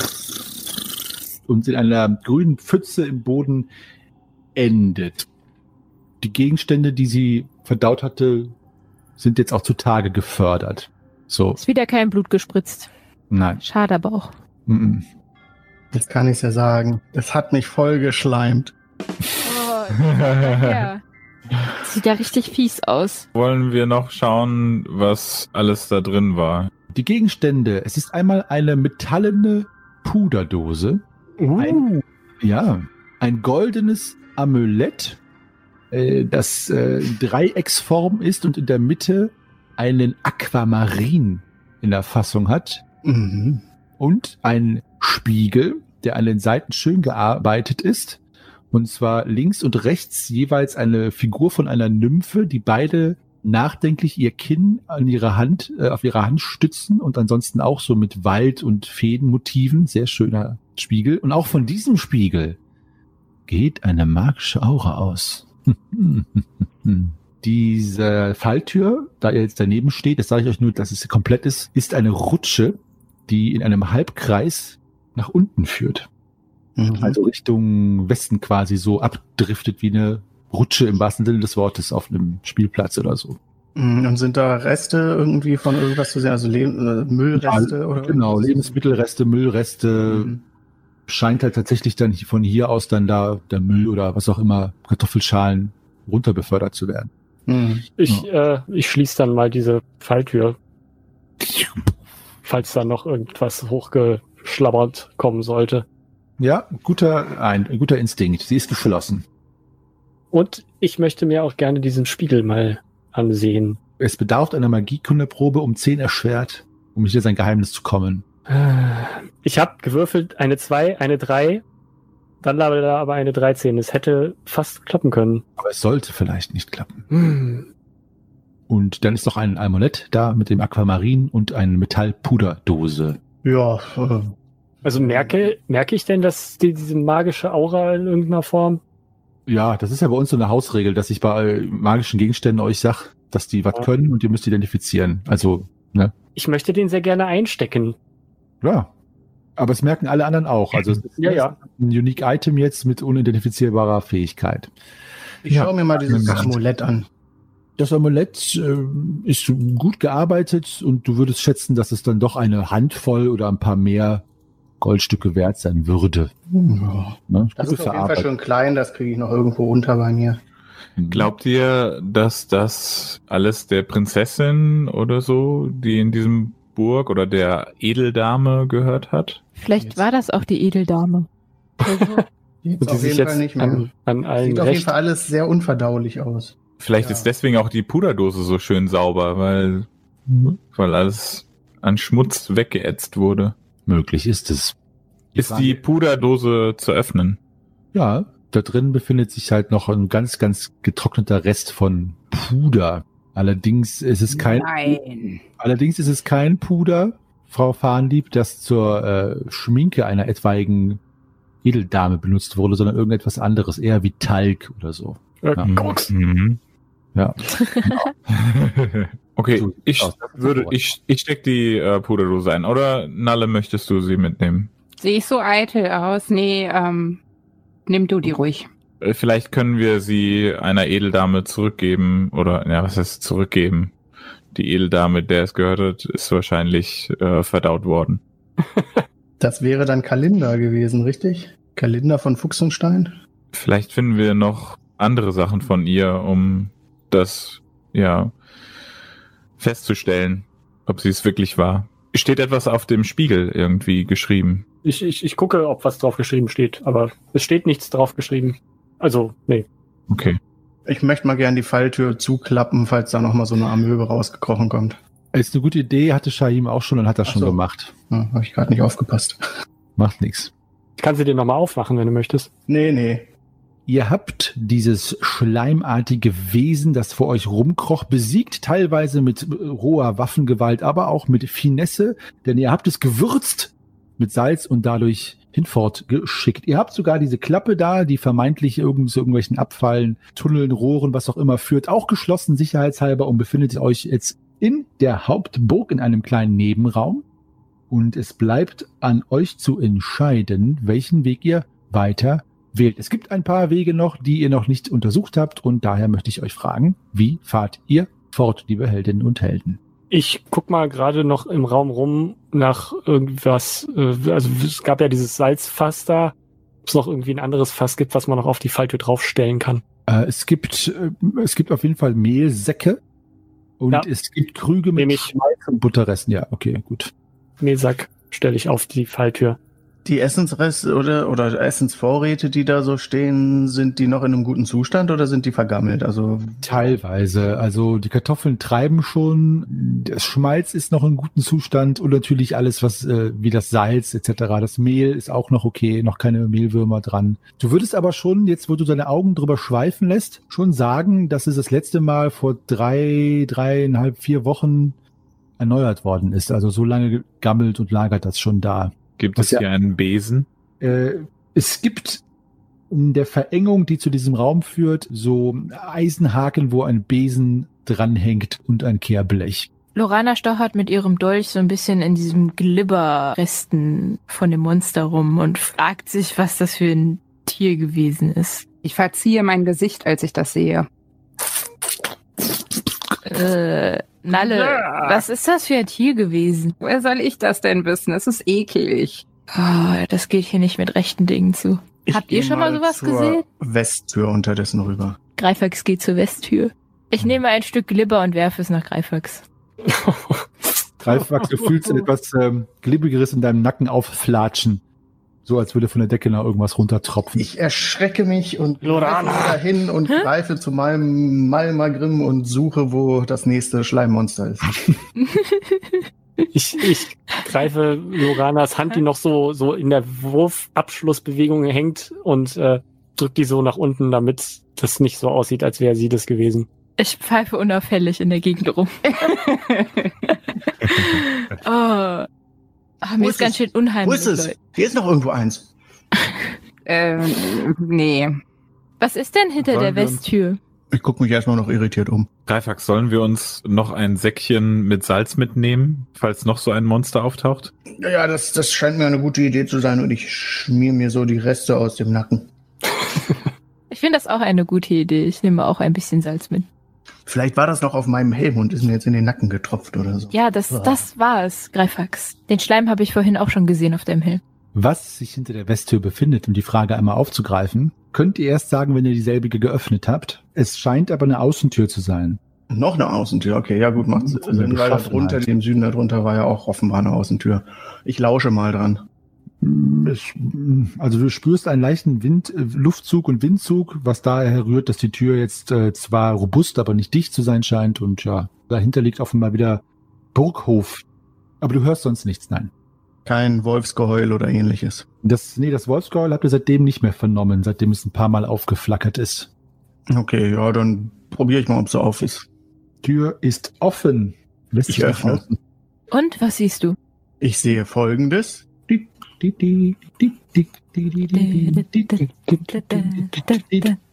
[SPEAKER 7] und in einer grünen Pfütze im Boden endet. Die Gegenstände, die sie verdaut hatte, sind jetzt auch zutage gefördert. So,
[SPEAKER 4] Ist wieder kein Blut gespritzt.
[SPEAKER 7] nein.
[SPEAKER 4] Schade aber auch.
[SPEAKER 7] Mm-mm.
[SPEAKER 3] Jetzt kann ich ja sagen. Das hat mich voll geschleimt.
[SPEAKER 4] Oh, ja. Sieht ja richtig fies aus.
[SPEAKER 5] Wollen wir noch schauen, was alles da drin war?
[SPEAKER 7] Die Gegenstände, es ist einmal eine metallene Puderdose,
[SPEAKER 2] Uh.
[SPEAKER 7] Ein- ja, ein goldenes Amulett, äh, das äh, in Dreiecksform ist und in der Mitte einen Aquamarin in der Fassung hat
[SPEAKER 3] Mhm.
[SPEAKER 7] und ein Spiegel, der an den Seiten schön gearbeitet ist. Und zwar links und rechts jeweils eine Figur von einer Nymphe, die beide nachdenklich ihr Kinn an ihrer Hand, äh, auf ihrer Hand stützen und ansonsten auch so mit Wald- und Feenmotiven. Sehr schöner Spiegel. Und auch von diesem Spiegel geht eine magische Aura aus. Diese Falltür, da ihr jetzt daneben steht, das sage ich euch nur, dass es komplett ist, ist eine Rutsche, die in einem Halbkreis nach unten führt.
[SPEAKER 3] Mhm.
[SPEAKER 7] Also Richtung Westen quasi so abdriftet wie eine Rutsche im wahrsten Sinne des Wortes auf einem Spielplatz oder so.
[SPEAKER 3] Mhm. Und sind da Reste irgendwie von irgendwas zu sehen? Also Le äh, Müllreste?
[SPEAKER 7] Ja,
[SPEAKER 3] oder
[SPEAKER 7] genau,
[SPEAKER 3] irgendwas?
[SPEAKER 7] Lebensmittelreste, Müllreste.
[SPEAKER 3] Mhm.
[SPEAKER 7] Scheint halt tatsächlich dann von hier aus dann da der Müll oder was auch immer, Kartoffelschalen runter befördert zu werden.
[SPEAKER 3] Mhm.
[SPEAKER 2] Ich, äh, ich schließe dann mal diese Falltür, falls da noch irgendwas hochgeschlabbert kommen sollte.
[SPEAKER 7] Ja, guter, ein, ein guter Instinkt. Sie ist geschlossen.
[SPEAKER 2] Und ich möchte mir auch gerne diesen Spiegel mal ansehen.
[SPEAKER 7] Es bedarf einer Magiekundeprobe um zehn erschwert, um hier sein Geheimnis zu kommen.
[SPEAKER 2] Ich habe gewürfelt eine zwei, eine drei, dann lag da aber eine dreizehn. Es hätte fast klappen können.
[SPEAKER 7] Aber es sollte vielleicht nicht klappen.
[SPEAKER 2] Hm.
[SPEAKER 7] Und dann ist noch ein Amulett da mit dem Aquamarin und eine Metallpuderdose.
[SPEAKER 3] Ja, äh,
[SPEAKER 2] Also merke, merke ich denn, dass die, diese magische Aura in irgendeiner Form?
[SPEAKER 7] Ja, das ist ja bei uns so eine Hausregel, dass ich bei magischen Gegenständen euch sag, dass die was
[SPEAKER 2] Ja.
[SPEAKER 7] können und ihr müsst identifizieren. Also, ne?
[SPEAKER 2] Ich möchte den sehr gerne einstecken.
[SPEAKER 7] Ja. Aber es merken alle anderen auch. Also es ist
[SPEAKER 2] Ja, ja.
[SPEAKER 7] ein Unique Item jetzt mit unidentifizierbarer Fähigkeit.
[SPEAKER 3] ich
[SPEAKER 7] Ja.
[SPEAKER 3] schaue mir mal dieses
[SPEAKER 7] Ja.
[SPEAKER 3] Amulett an.
[SPEAKER 7] Das Amulett äh, ist gut gearbeitet und du würdest schätzen, dass es dann doch eine Handvoll oder ein paar mehr Goldstücke wert sein würde.
[SPEAKER 3] Ja.
[SPEAKER 7] Ne?
[SPEAKER 3] Das
[SPEAKER 7] Gut
[SPEAKER 3] ist auf jeden Fall
[SPEAKER 7] verarbeitet.
[SPEAKER 3] schon klein, das kriege ich noch irgendwo unter bei mir.
[SPEAKER 5] Glaubt ihr, dass das alles der Prinzessin oder so, die in diesem Burg oder der Edeldame gehört hat?
[SPEAKER 4] Vielleicht war das auch die Edeldame. Also,
[SPEAKER 3] Sieht
[SPEAKER 2] Und die
[SPEAKER 3] auf
[SPEAKER 2] sich
[SPEAKER 3] jeden
[SPEAKER 2] jetzt
[SPEAKER 3] Fall nicht mehr.
[SPEAKER 2] an, an allen
[SPEAKER 3] Sieht auf jeden
[SPEAKER 2] recht.
[SPEAKER 3] Fall alles sehr unverdaulich aus.
[SPEAKER 5] Vielleicht
[SPEAKER 3] Ja.
[SPEAKER 5] ist deswegen auch die Puderdose so schön sauber, weil, weil alles an Schmutz weggeätzt wurde.
[SPEAKER 7] Möglich ist es.
[SPEAKER 5] Ist die Puderdose zu öffnen?
[SPEAKER 7] Ja, da drin befindet sich halt noch ein ganz, ganz getrockneter Rest von Puder. Allerdings ist es kein,
[SPEAKER 6] Nein.
[SPEAKER 7] allerdings ist es kein Puder, Frau Fahnlieb, das zur äh, Schminke einer etwaigen Edeldame benutzt wurde, sondern irgendetwas anderes, eher wie Talg oder so.
[SPEAKER 2] Äh,
[SPEAKER 7] Ja.
[SPEAKER 2] Koks.
[SPEAKER 5] Mhm.
[SPEAKER 7] Ja.
[SPEAKER 5] Okay,
[SPEAKER 7] So,
[SPEAKER 5] ich
[SPEAKER 7] aus. Das ist
[SPEAKER 5] würde,
[SPEAKER 7] super.
[SPEAKER 5] ich, ich steck die äh, Puderdose ein. Oder Nalle, möchtest du sie mitnehmen?
[SPEAKER 6] Sehe ich so eitel aus? Nee, ähm, nimm du die ruhig.
[SPEAKER 5] Äh, Vielleicht können wir sie einer Edeldame zurückgeben. Oder, ja, was heißt zurückgeben? Die Edeldame, der es gehört hat, ist wahrscheinlich äh, verdaut worden.
[SPEAKER 3] Das wäre dann Kalinda gewesen, richtig? Kalinda von Fuchs und Stein?
[SPEAKER 5] Vielleicht finden wir noch andere Sachen von ihr, um das, ja, festzustellen, ob sie es wirklich war. Steht etwas auf dem Spiegel irgendwie geschrieben?
[SPEAKER 2] Ich, ich, ich gucke, ob was drauf geschrieben steht, aber es steht nichts drauf geschrieben. Also, nee.
[SPEAKER 5] Okay.
[SPEAKER 3] Ich möchte mal gern die Falltür zuklappen, falls da nochmal so eine Amöbe rausgekrochen kommt.
[SPEAKER 7] Ist eine gute Idee, hatte Shahim auch schon und hat das
[SPEAKER 3] Ach
[SPEAKER 7] schon
[SPEAKER 3] so.
[SPEAKER 7] gemacht.
[SPEAKER 3] Ja, habe ich gerade nicht aufgepasst.
[SPEAKER 7] Macht nichts.
[SPEAKER 2] Ich kann sie dir nochmal aufmachen, wenn du möchtest.
[SPEAKER 3] Nee, nee.
[SPEAKER 7] Ihr habt dieses schleimartige Wesen, das vor euch rumkroch, besiegt, teilweise mit äh, roher Waffengewalt, aber auch mit Finesse, denn ihr habt es gewürzt mit Salz und dadurch hinfort geschickt. Ihr habt sogar diese Klappe da, die vermeintlich irgend zu irgendwelchen Abfallen, Tunneln, Rohren, was auch immer führt, auch geschlossen, sicherheitshalber, und befindet euch jetzt in der Hauptburg in einem kleinen Nebenraum. Und es bleibt an euch zu entscheiden, welchen Weg ihr weiter wählt. Es gibt ein paar Wege noch, die ihr noch nicht untersucht habt, und daher möchte ich euch fragen, wie fahrt ihr fort, liebe Heldinnen und Helden?
[SPEAKER 2] Ich guck mal gerade noch im Raum rum nach irgendwas. Äh, also es gab ja dieses Salzfass da. Ob es noch irgendwie ein anderes Fass gibt, was man noch auf die Falltür draufstellen kann.
[SPEAKER 7] Äh, es gibt äh, es gibt auf jeden Fall Mehlsäcke und
[SPEAKER 2] Ja.
[SPEAKER 7] es gibt Krüge mit
[SPEAKER 2] Nehm ich.
[SPEAKER 7] Schmalz und Butterresten. Ja, okay, gut.
[SPEAKER 2] Mehlsack stelle ich auf die Falltür.
[SPEAKER 3] Die Essensreste oder, oder Essensvorräte, die da so stehen, sind die noch in einem guten Zustand oder sind die vergammelt? Also
[SPEAKER 7] Teilweise. Also die Kartoffeln treiben schon, das Schmalz ist noch in gutem Zustand und natürlich alles, was äh, wie das Salz et cetera. Das Mehl ist auch noch okay, noch keine Mehlwürmer dran. Du würdest aber schon, jetzt wo du deine Augen drüber schweifen lässt, schon sagen, dass es das letzte Mal vor drei, dreieinhalb, vier Wochen erneuert worden ist. Also so lange gammelt und lagert das schon da.
[SPEAKER 5] Gibt
[SPEAKER 7] Was
[SPEAKER 5] es
[SPEAKER 7] ja-
[SPEAKER 5] hier einen Besen?
[SPEAKER 7] Äh, es gibt in der Verengung, die zu diesem Raum führt, so Eisenhaken, wo ein Besen dranhängt und ein Kehrblech.
[SPEAKER 4] Lorana stochert mit ihrem Dolch so ein bisschen in diesem Glibberresten von dem Monster rum und fragt sich, was das für ein Tier gewesen ist.
[SPEAKER 6] Ich verziehe mein Gesicht, als ich das sehe.
[SPEAKER 4] Äh, Nalle,
[SPEAKER 6] Ja.
[SPEAKER 4] was ist das für ein Tier gewesen?
[SPEAKER 6] Woher soll ich das denn wissen? Es ist eklig.
[SPEAKER 4] Oh, das geht hier nicht mit rechten Dingen zu.
[SPEAKER 3] ich
[SPEAKER 4] Habt ihr
[SPEAKER 3] geh
[SPEAKER 4] schon mal sowas
[SPEAKER 3] zur
[SPEAKER 4] gesehen?
[SPEAKER 3] Westtür unterdessen rüber.
[SPEAKER 4] Greifax geht zur Westtür. Ich nehme ein Stück Glibber und werfe es nach Greifax.
[SPEAKER 7] Greifwachs, du fühlst etwas ähm, Glibbigeres in deinem Nacken aufflatschen. So als würde von der Decke noch irgendwas runtertropfen.
[SPEAKER 3] Ich erschrecke mich und
[SPEAKER 2] Lorana.
[SPEAKER 3] greife dahin und greife zu meinem Malmagrim und suche, wo das nächste Schleimmonster ist.
[SPEAKER 2] Ich, ich greife Loranas Hand, die noch so, so in der Wurfabschlussbewegung hängt, und äh, drück die so nach unten, damit das nicht so aussieht, als wäre sie das gewesen.
[SPEAKER 4] Ich pfeife unauffällig in der Gegend rum. oh. Ah,
[SPEAKER 3] Wo
[SPEAKER 4] mir
[SPEAKER 3] ist
[SPEAKER 4] ist ganz
[SPEAKER 3] es?
[SPEAKER 4] schön
[SPEAKER 3] Wo
[SPEAKER 4] unheimlich.
[SPEAKER 3] ist es?
[SPEAKER 4] Leute.
[SPEAKER 3] Hier ist noch irgendwo eins.
[SPEAKER 6] Ähm, nee.
[SPEAKER 4] Was ist denn hinter
[SPEAKER 5] Sollen
[SPEAKER 4] der
[SPEAKER 5] wir uns-
[SPEAKER 4] Westtür?
[SPEAKER 3] Ich gucke mich erstmal noch irritiert um.
[SPEAKER 5] Greifax, sollen wir uns noch ein Säckchen mit Salz mitnehmen, falls noch so ein Monster auftaucht?
[SPEAKER 3] Ja, ja, das, das scheint mir eine gute Idee zu sein und ich schmier mir so die Reste aus dem Nacken.
[SPEAKER 4] Ich finde das auch eine gute Idee. Ich nehme auch ein bisschen Salz mit.
[SPEAKER 3] Vielleicht war das noch auf meinem Helm und ist mir jetzt in den Nacken getropft oder so.
[SPEAKER 4] Ja, das,
[SPEAKER 3] Ah.
[SPEAKER 4] das war es, Greifax. Den Schleim habe ich vorhin auch schon gesehen auf deinem Helm.
[SPEAKER 7] Was sich hinter der Westtür befindet, um die Frage einmal aufzugreifen, könnt ihr erst sagen, wenn ihr dieselbige geöffnet habt. Es scheint aber eine Außentür zu sein.
[SPEAKER 3] Noch eine Außentür, okay, ja gut, macht
[SPEAKER 7] Eine
[SPEAKER 3] Sinn, weil da
[SPEAKER 7] Beschaffenheit.
[SPEAKER 3] drunter, dem Süden darunter war ja auch offenbar eine Außentür. Ich lausche mal dran.
[SPEAKER 7] Es, also du spürst einen leichten Wind, äh, Luftzug und Windzug, was daher rührt, dass die Tür jetzt äh, zwar robust, aber nicht dicht zu sein scheint, und ja, dahinter liegt offenbar wieder Burghof. Aber du hörst sonst nichts, nein.
[SPEAKER 3] Kein Wolfsgeheul oder ähnliches.
[SPEAKER 7] Das, nee, das Wolfsgeheul habt ihr seitdem nicht mehr vernommen, seitdem es ein paar Mal aufgeflackert ist.
[SPEAKER 3] Okay, ja, dann probiere ich mal, ob sie auf ist.
[SPEAKER 7] Tür ist offen. Lässt
[SPEAKER 3] Ich
[SPEAKER 7] sich
[SPEAKER 3] öffne.
[SPEAKER 7] außen.
[SPEAKER 4] Und, was siehst du?
[SPEAKER 3] Ich sehe Folgendes.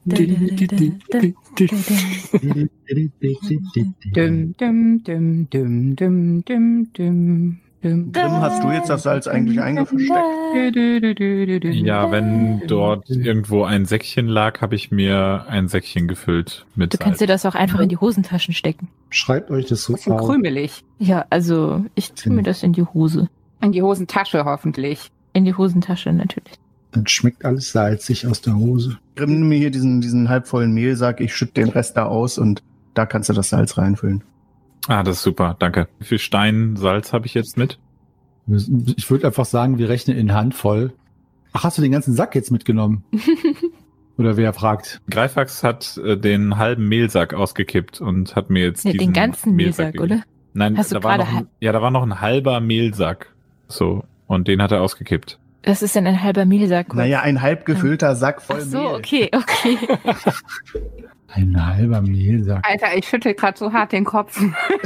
[SPEAKER 6] Düm, düm, düm, düm, düm, düm, düm.
[SPEAKER 3] Grimm, hast du jetzt das Salz eigentlich eingesteckt?
[SPEAKER 5] Ja, wenn dort irgendwo ein Säckchen lag, habe ich mir ein Säckchen gefüllt mit
[SPEAKER 4] Du kannst dir
[SPEAKER 5] Salz.
[SPEAKER 4] das auch einfach in die Hosentaschen stecken.
[SPEAKER 7] Schreibt euch das so
[SPEAKER 6] Bisschen
[SPEAKER 7] auf.
[SPEAKER 6] krümelig.
[SPEAKER 4] Ja, also ich tue mir das in die Hose.
[SPEAKER 6] In die Hosentasche hoffentlich.
[SPEAKER 4] In die Hosentasche natürlich.
[SPEAKER 7] Dann schmeckt alles salzig aus der Hose.
[SPEAKER 3] Grimm, nimm mir hier diesen, diesen halbvollen Mehlsack, ich schütte den Rest da aus und da kannst du das Salz reinfüllen.
[SPEAKER 5] Ah, das ist super, danke. Wie viel Stein Salz habe ich jetzt mit?
[SPEAKER 7] Ich würde einfach sagen, wir rechnen in Handvoll. Ach, hast du den ganzen Sack jetzt mitgenommen? Oder wer fragt?
[SPEAKER 5] Greifax hat äh, den halben Mehlsack ausgekippt und hat mir jetzt
[SPEAKER 4] Nee,
[SPEAKER 5] diesen
[SPEAKER 4] den ganzen Mehlsack,
[SPEAKER 5] gegeben.
[SPEAKER 4] oder?
[SPEAKER 5] Nein,
[SPEAKER 4] Hast du
[SPEAKER 5] da war noch
[SPEAKER 4] gerade
[SPEAKER 5] ein, ja, da war noch ein halber Mehlsack. So, und den hat er ausgekippt.
[SPEAKER 4] Das ist dann ein halber Mehlsack. oder?
[SPEAKER 3] Naja, ein halb gefüllter Sack voll
[SPEAKER 4] Ach so,
[SPEAKER 3] Mehl.
[SPEAKER 4] okay, okay.
[SPEAKER 7] Ein halber Mehlsack.
[SPEAKER 6] Alter, ich schüttel gerade so hart den Kopf.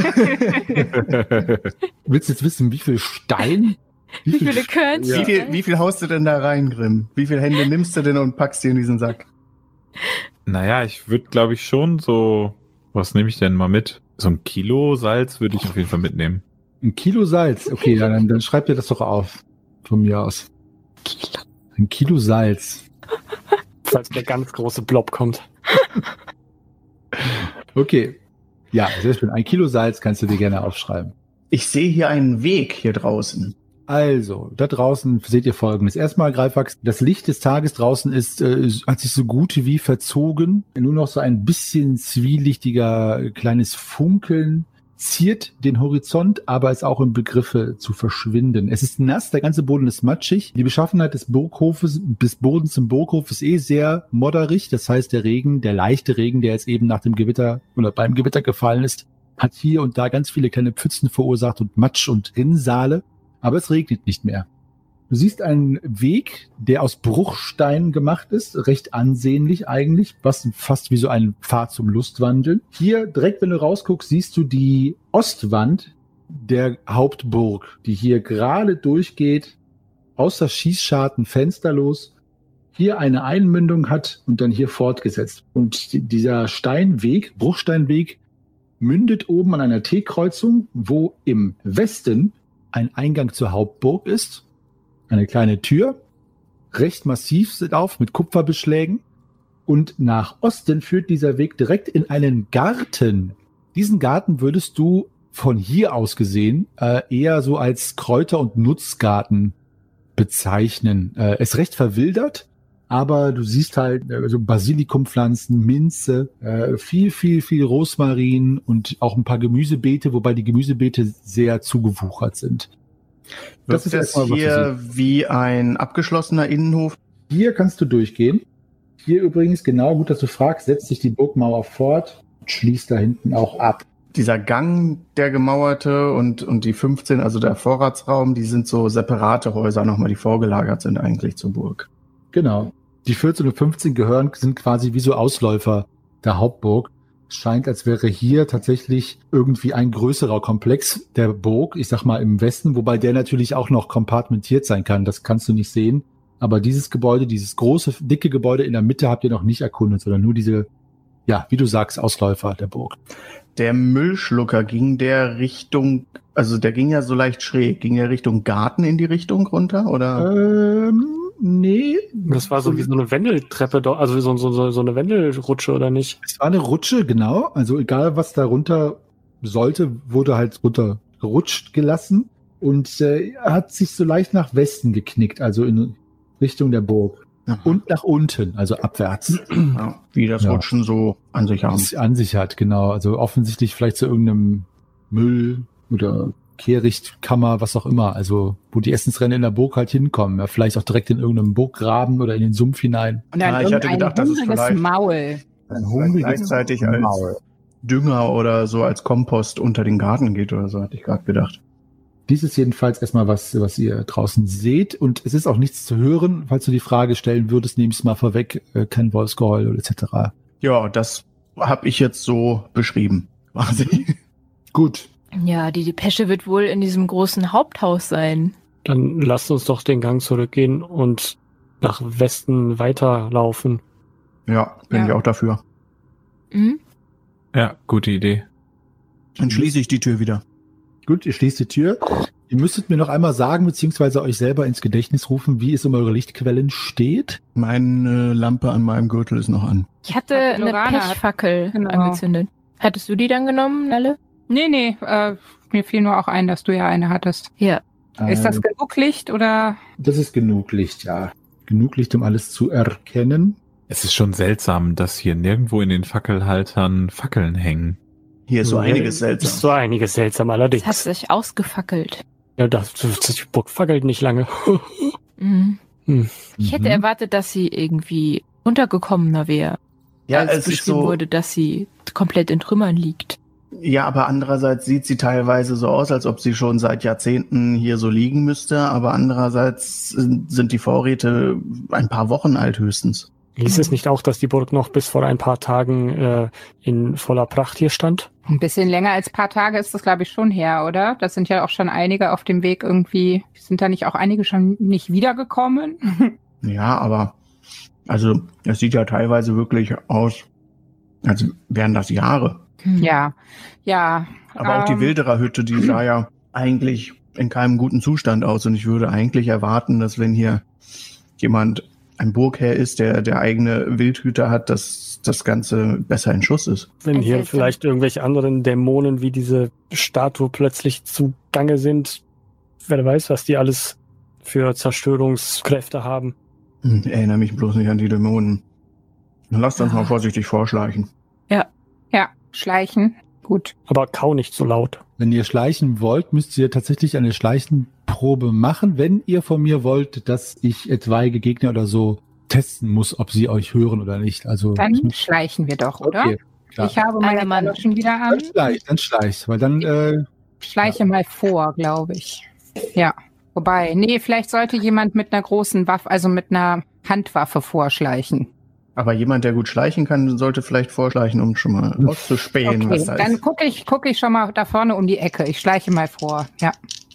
[SPEAKER 7] Willst du jetzt wissen, wie viel Stein?
[SPEAKER 4] Wie viele Körnchen?
[SPEAKER 3] Wie viel, wie viel haust du denn da rein, Grimm? Wie viele Hände nimmst du denn und packst die in diesen Sack?
[SPEAKER 5] Naja, ich würde, glaube ich, schon so, was nehme ich denn mal mit? So ein Kilo Salz würde ich auf jeden Fall mitnehmen.
[SPEAKER 7] Ein Kilo Salz. Okay, ja, dann, dann schreibt ihr das doch auf. Von mir aus.
[SPEAKER 4] Kilo.
[SPEAKER 7] Ein Kilo Salz.
[SPEAKER 2] Falls der ganz große Blob kommt.
[SPEAKER 7] Okay. Ja, sehr schön. Ein Kilo Salz kannst du dir gerne aufschreiben.
[SPEAKER 3] Ich sehe hier einen Weg hier draußen.
[SPEAKER 7] Also, da draußen seht ihr Folgendes. Erstmal, Greifax, das Licht des Tages draußen ist, äh, hat sich so gut wie verzogen. Nur noch so ein bisschen zwielichtiger kleines Funkeln ziert den Horizont, aber ist auch im Begriffe zu verschwinden. Es ist nass, der ganze Boden ist matschig. Die Beschaffenheit des Burghofes, des Bodens im Burghof ist eh sehr modderig. Das heißt, der Regen, der leichte Regen, der jetzt eben nach dem Gewitter oder beim Gewitter gefallen ist, hat hier und da ganz viele kleine Pfützen verursacht und Matsch und Rinnsale. Aber es regnet nicht mehr. Du siehst einen Weg, der aus Bruchstein gemacht ist, recht ansehnlich eigentlich, was fast wie so ein Pfad zum Lustwandeln. Hier direkt, wenn du rausguckst, siehst du die Ostwand der Hauptburg, die hier gerade durchgeht, außer Schießscharten fensterlos, hier eine Einmündung hat und dann hier fortgesetzt. Und dieser Steinweg, Bruchsteinweg, mündet oben an einer T-Kreuzung, wo im Westen ein Eingang zur Hauptburg ist. Eine kleine Tür, recht massiv sind auf, mit Kupferbeschlägen. Und nach Osten führt dieser Weg direkt in einen Garten. Diesen Garten würdest du von hier aus gesehen äh, eher so als Kräuter- und Nutzgarten bezeichnen. Äh, ist recht verwildert, aber du siehst halt äh, so Basilikumpflanzen, Minze, äh, viel, viel, viel Rosmarin und auch ein paar Gemüsebeete, wobei die Gemüsebeete sehr zugewuchert sind.
[SPEAKER 3] Das ist jetzt hier wie ein abgeschlossener Innenhof.
[SPEAKER 7] Hier kannst du durchgehen. Hier übrigens, genau, gut, dass du fragst, setzt sich die Burgmauer fort und schließt da hinten auch ab.
[SPEAKER 3] Dieser Gang, der gemauerte und, und die fünfzehn, also der Vorratsraum, die sind so separate Häuser nochmal, die vorgelagert sind eigentlich zur Burg.
[SPEAKER 7] Genau. Die vierzehn und fünfzehn gehören, sind quasi wie so Ausläufer der Hauptburg. Es scheint, als wäre hier tatsächlich irgendwie ein größerer Komplex der Burg, ich sag mal im Westen, wobei der natürlich auch noch kompartmentiert sein kann, das kannst du nicht sehen. Aber dieses Gebäude, dieses große, dicke Gebäude in der Mitte habt ihr noch nicht erkundet, sondern nur diese, ja, wie du sagst, Ausläufer der Burg.
[SPEAKER 3] Der Müllschlucker, ging der Richtung, also der ging ja so leicht schräg, ging der Richtung Garten in die Richtung runter, oder?
[SPEAKER 7] Ähm, nee.
[SPEAKER 2] Das war so wie so eine Wendeltreppe, doch, also so, so, so eine Wendelrutsche, oder nicht?
[SPEAKER 7] Es war eine Rutsche, genau. Also egal, was da runter sollte, wurde halt runtergerutscht gelassen und äh, hat sich so leicht nach Westen geknickt, also in Richtung der Burg.
[SPEAKER 3] Aha.
[SPEAKER 7] Und nach unten, also abwärts.
[SPEAKER 3] Ja, wie das
[SPEAKER 7] Ja.
[SPEAKER 3] Rutschen so an sich haben.
[SPEAKER 7] Es an sich hat, genau. Also offensichtlich vielleicht zu irgendeinem Müll oder Kehrichtkammer, was auch immer. Also wo die Essensrennen in der Burg halt hinkommen. Ja, vielleicht auch direkt in irgendeinem Burggraben oder in den Sumpf hinein.
[SPEAKER 6] Und dann
[SPEAKER 3] Ja, ich hatte
[SPEAKER 6] irgendein
[SPEAKER 3] gedacht, das ist
[SPEAKER 6] hungriges
[SPEAKER 3] vielleicht-
[SPEAKER 6] Maul.
[SPEAKER 7] Ein
[SPEAKER 3] Vielleicht gleichzeitig als
[SPEAKER 7] Maul.
[SPEAKER 3] Dünger oder so als Kompost unter den Garten geht oder so, hatte ich gerade gedacht.
[SPEAKER 7] Dies ist jedenfalls erstmal was, was ihr draußen seht. Und es ist auch nichts zu hören. Falls du die Frage stellen würdest, nehme ich es mal vorweg. Äh, kein Wolfsgeheul oder et cetera.
[SPEAKER 3] Ja, das habe ich jetzt so beschrieben, quasi.
[SPEAKER 7] Gut.
[SPEAKER 4] Ja, die Depesche wird wohl in diesem großen Haupthaus sein.
[SPEAKER 2] Dann lasst uns doch den Gang zurückgehen und nach Westen weiterlaufen.
[SPEAKER 3] Ja, bin
[SPEAKER 6] Ja.
[SPEAKER 3] ich auch dafür.
[SPEAKER 4] Mhm.
[SPEAKER 5] Ja, gute Idee.
[SPEAKER 3] Dann schließe ich die Tür wieder.
[SPEAKER 7] Gut, ihr schließt die Tür. Ihr müsstet mir noch einmal sagen, beziehungsweise euch selber ins Gedächtnis rufen, wie es um eure Lichtquellen steht.
[SPEAKER 3] Meine Lampe an meinem Gürtel ist noch an.
[SPEAKER 4] Ich hatte
[SPEAKER 6] Hatte
[SPEAKER 4] eine
[SPEAKER 6] Lorana hat-
[SPEAKER 4] Pechfackel
[SPEAKER 6] genau.
[SPEAKER 4] angezündet. Hattest du die dann genommen, Nalle?
[SPEAKER 6] Nee, nee, äh, mir fiel nur auch ein, dass du ja eine hattest.
[SPEAKER 4] Ja.
[SPEAKER 6] Ist das
[SPEAKER 7] Also,
[SPEAKER 6] genug Licht oder?
[SPEAKER 7] das ist genug Licht, ja. Genug Licht, um alles zu erkennen.
[SPEAKER 5] Es ist schon seltsam, dass hier nirgendwo in den Fackelhaltern Fackeln hängen.
[SPEAKER 3] Hier ist so einiges
[SPEAKER 2] Ist
[SPEAKER 3] seltsam.
[SPEAKER 2] so einiges seltsam allerdings.
[SPEAKER 4] Es hat sich ausgefackelt.
[SPEAKER 2] Ja, das, das, die Burg fackelt nicht lange.
[SPEAKER 4] Mhm.
[SPEAKER 2] Hm.
[SPEAKER 4] Ich hätte
[SPEAKER 7] Mhm.
[SPEAKER 4] erwartet, dass sie irgendwie untergekommener wäre.
[SPEAKER 3] Ja,
[SPEAKER 4] als
[SPEAKER 3] es ist
[SPEAKER 4] beschrieben
[SPEAKER 3] so.
[SPEAKER 4] wurde, dass sie komplett in Trümmern liegt.
[SPEAKER 3] Ja, aber andererseits sieht sie teilweise so aus, als ob sie schon seit Jahrzehnten hier so liegen müsste. Aber andererseits sind sind die Vorräte ein paar Wochen alt höchstens.
[SPEAKER 2] Hieß es nicht auch, dass die Burg noch bis vor ein paar Tagen äh, in voller Pracht hier stand?
[SPEAKER 6] Ein bisschen länger als paar Tage ist das, glaube ich, schon her, oder? Das sind ja auch schon einige auf dem Weg irgendwie. Sind da nicht auch einige schon nicht wiedergekommen?
[SPEAKER 3] Ja, aber also es sieht ja teilweise wirklich aus, als wären das Jahre.
[SPEAKER 4] Hm.
[SPEAKER 6] Ja, ja.
[SPEAKER 3] Aber auch die
[SPEAKER 6] ähm,
[SPEAKER 3] Wilderer-Hütte, die sah ja eigentlich in keinem guten Zustand aus. Und ich würde eigentlich erwarten, dass wenn hier jemand ein Burgherr ist, der der eigene Wildhüter hat, dass das Ganze besser in Schuss ist.
[SPEAKER 2] Wenn
[SPEAKER 4] Ein
[SPEAKER 2] hier
[SPEAKER 4] seltsam-
[SPEAKER 2] vielleicht irgendwelche anderen Dämonen wie diese Statue plötzlich zugange sind, wer weiß, was die alles für Zerstörungskräfte haben.
[SPEAKER 3] Hm, erinnere mich bloß nicht an die Dämonen. Dann lasst uns
[SPEAKER 4] Ja.
[SPEAKER 3] mal vorsichtig vorschleichen.
[SPEAKER 6] Ja, schleichen. Gut.
[SPEAKER 2] Aber kau nicht so laut.
[SPEAKER 7] Wenn ihr schleichen wollt, müsst ihr tatsächlich eine Schleichenprobe machen, wenn ihr von mir wollt, dass ich etwaige Gegner oder so testen muss, ob sie euch hören oder nicht. Also
[SPEAKER 6] Dann schleichen wir doch, oder?
[SPEAKER 7] okay, klar.
[SPEAKER 6] Ich habe meine
[SPEAKER 4] Eine Mann-
[SPEAKER 6] Mann schon wieder an.
[SPEAKER 7] Dann schleicht, dann schleicht, weil dann äh,
[SPEAKER 6] Schleiche mal vor, glaube ich. Ja. Wobei, nee, vielleicht sollte jemand mit einer großen Waffe, also mit einer Handwaffe vorschleichen.
[SPEAKER 3] Aber jemand, der gut schleichen kann, sollte vielleicht vorschleichen, um schon mal auszuspähen,
[SPEAKER 6] Okay,
[SPEAKER 3] was da
[SPEAKER 6] dann
[SPEAKER 3] ist.
[SPEAKER 6] gucke ich, gucke ich schon mal da vorne um die Ecke. Ich schleiche mal vor. Ja.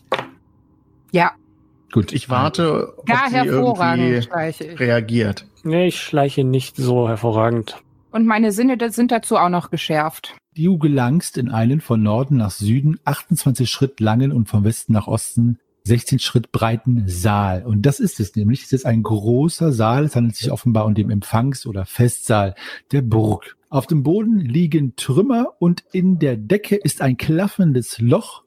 [SPEAKER 6] Ja,
[SPEAKER 7] gut.
[SPEAKER 3] Ich warte, ob
[SPEAKER 6] gar
[SPEAKER 3] sie
[SPEAKER 6] hervorragend
[SPEAKER 3] irgendwie
[SPEAKER 6] schleiche ich.
[SPEAKER 3] reagiert.
[SPEAKER 2] Nee, ich schleiche nicht so hervorragend.
[SPEAKER 6] Und meine Sinne das sind dazu auch noch geschärft.
[SPEAKER 7] Du gelangst in einen von Norden nach Süden achtundzwanzig Schritt langen und von Westen nach Osten sechzehn Schritt breiten Saal. Und das ist es nämlich. Es ist ein großer Saal. Es handelt sich offenbar um den Empfangs- oder Festsaal der Burg. Auf dem Boden liegen Trümmer und in der Decke ist ein klaffendes Loch,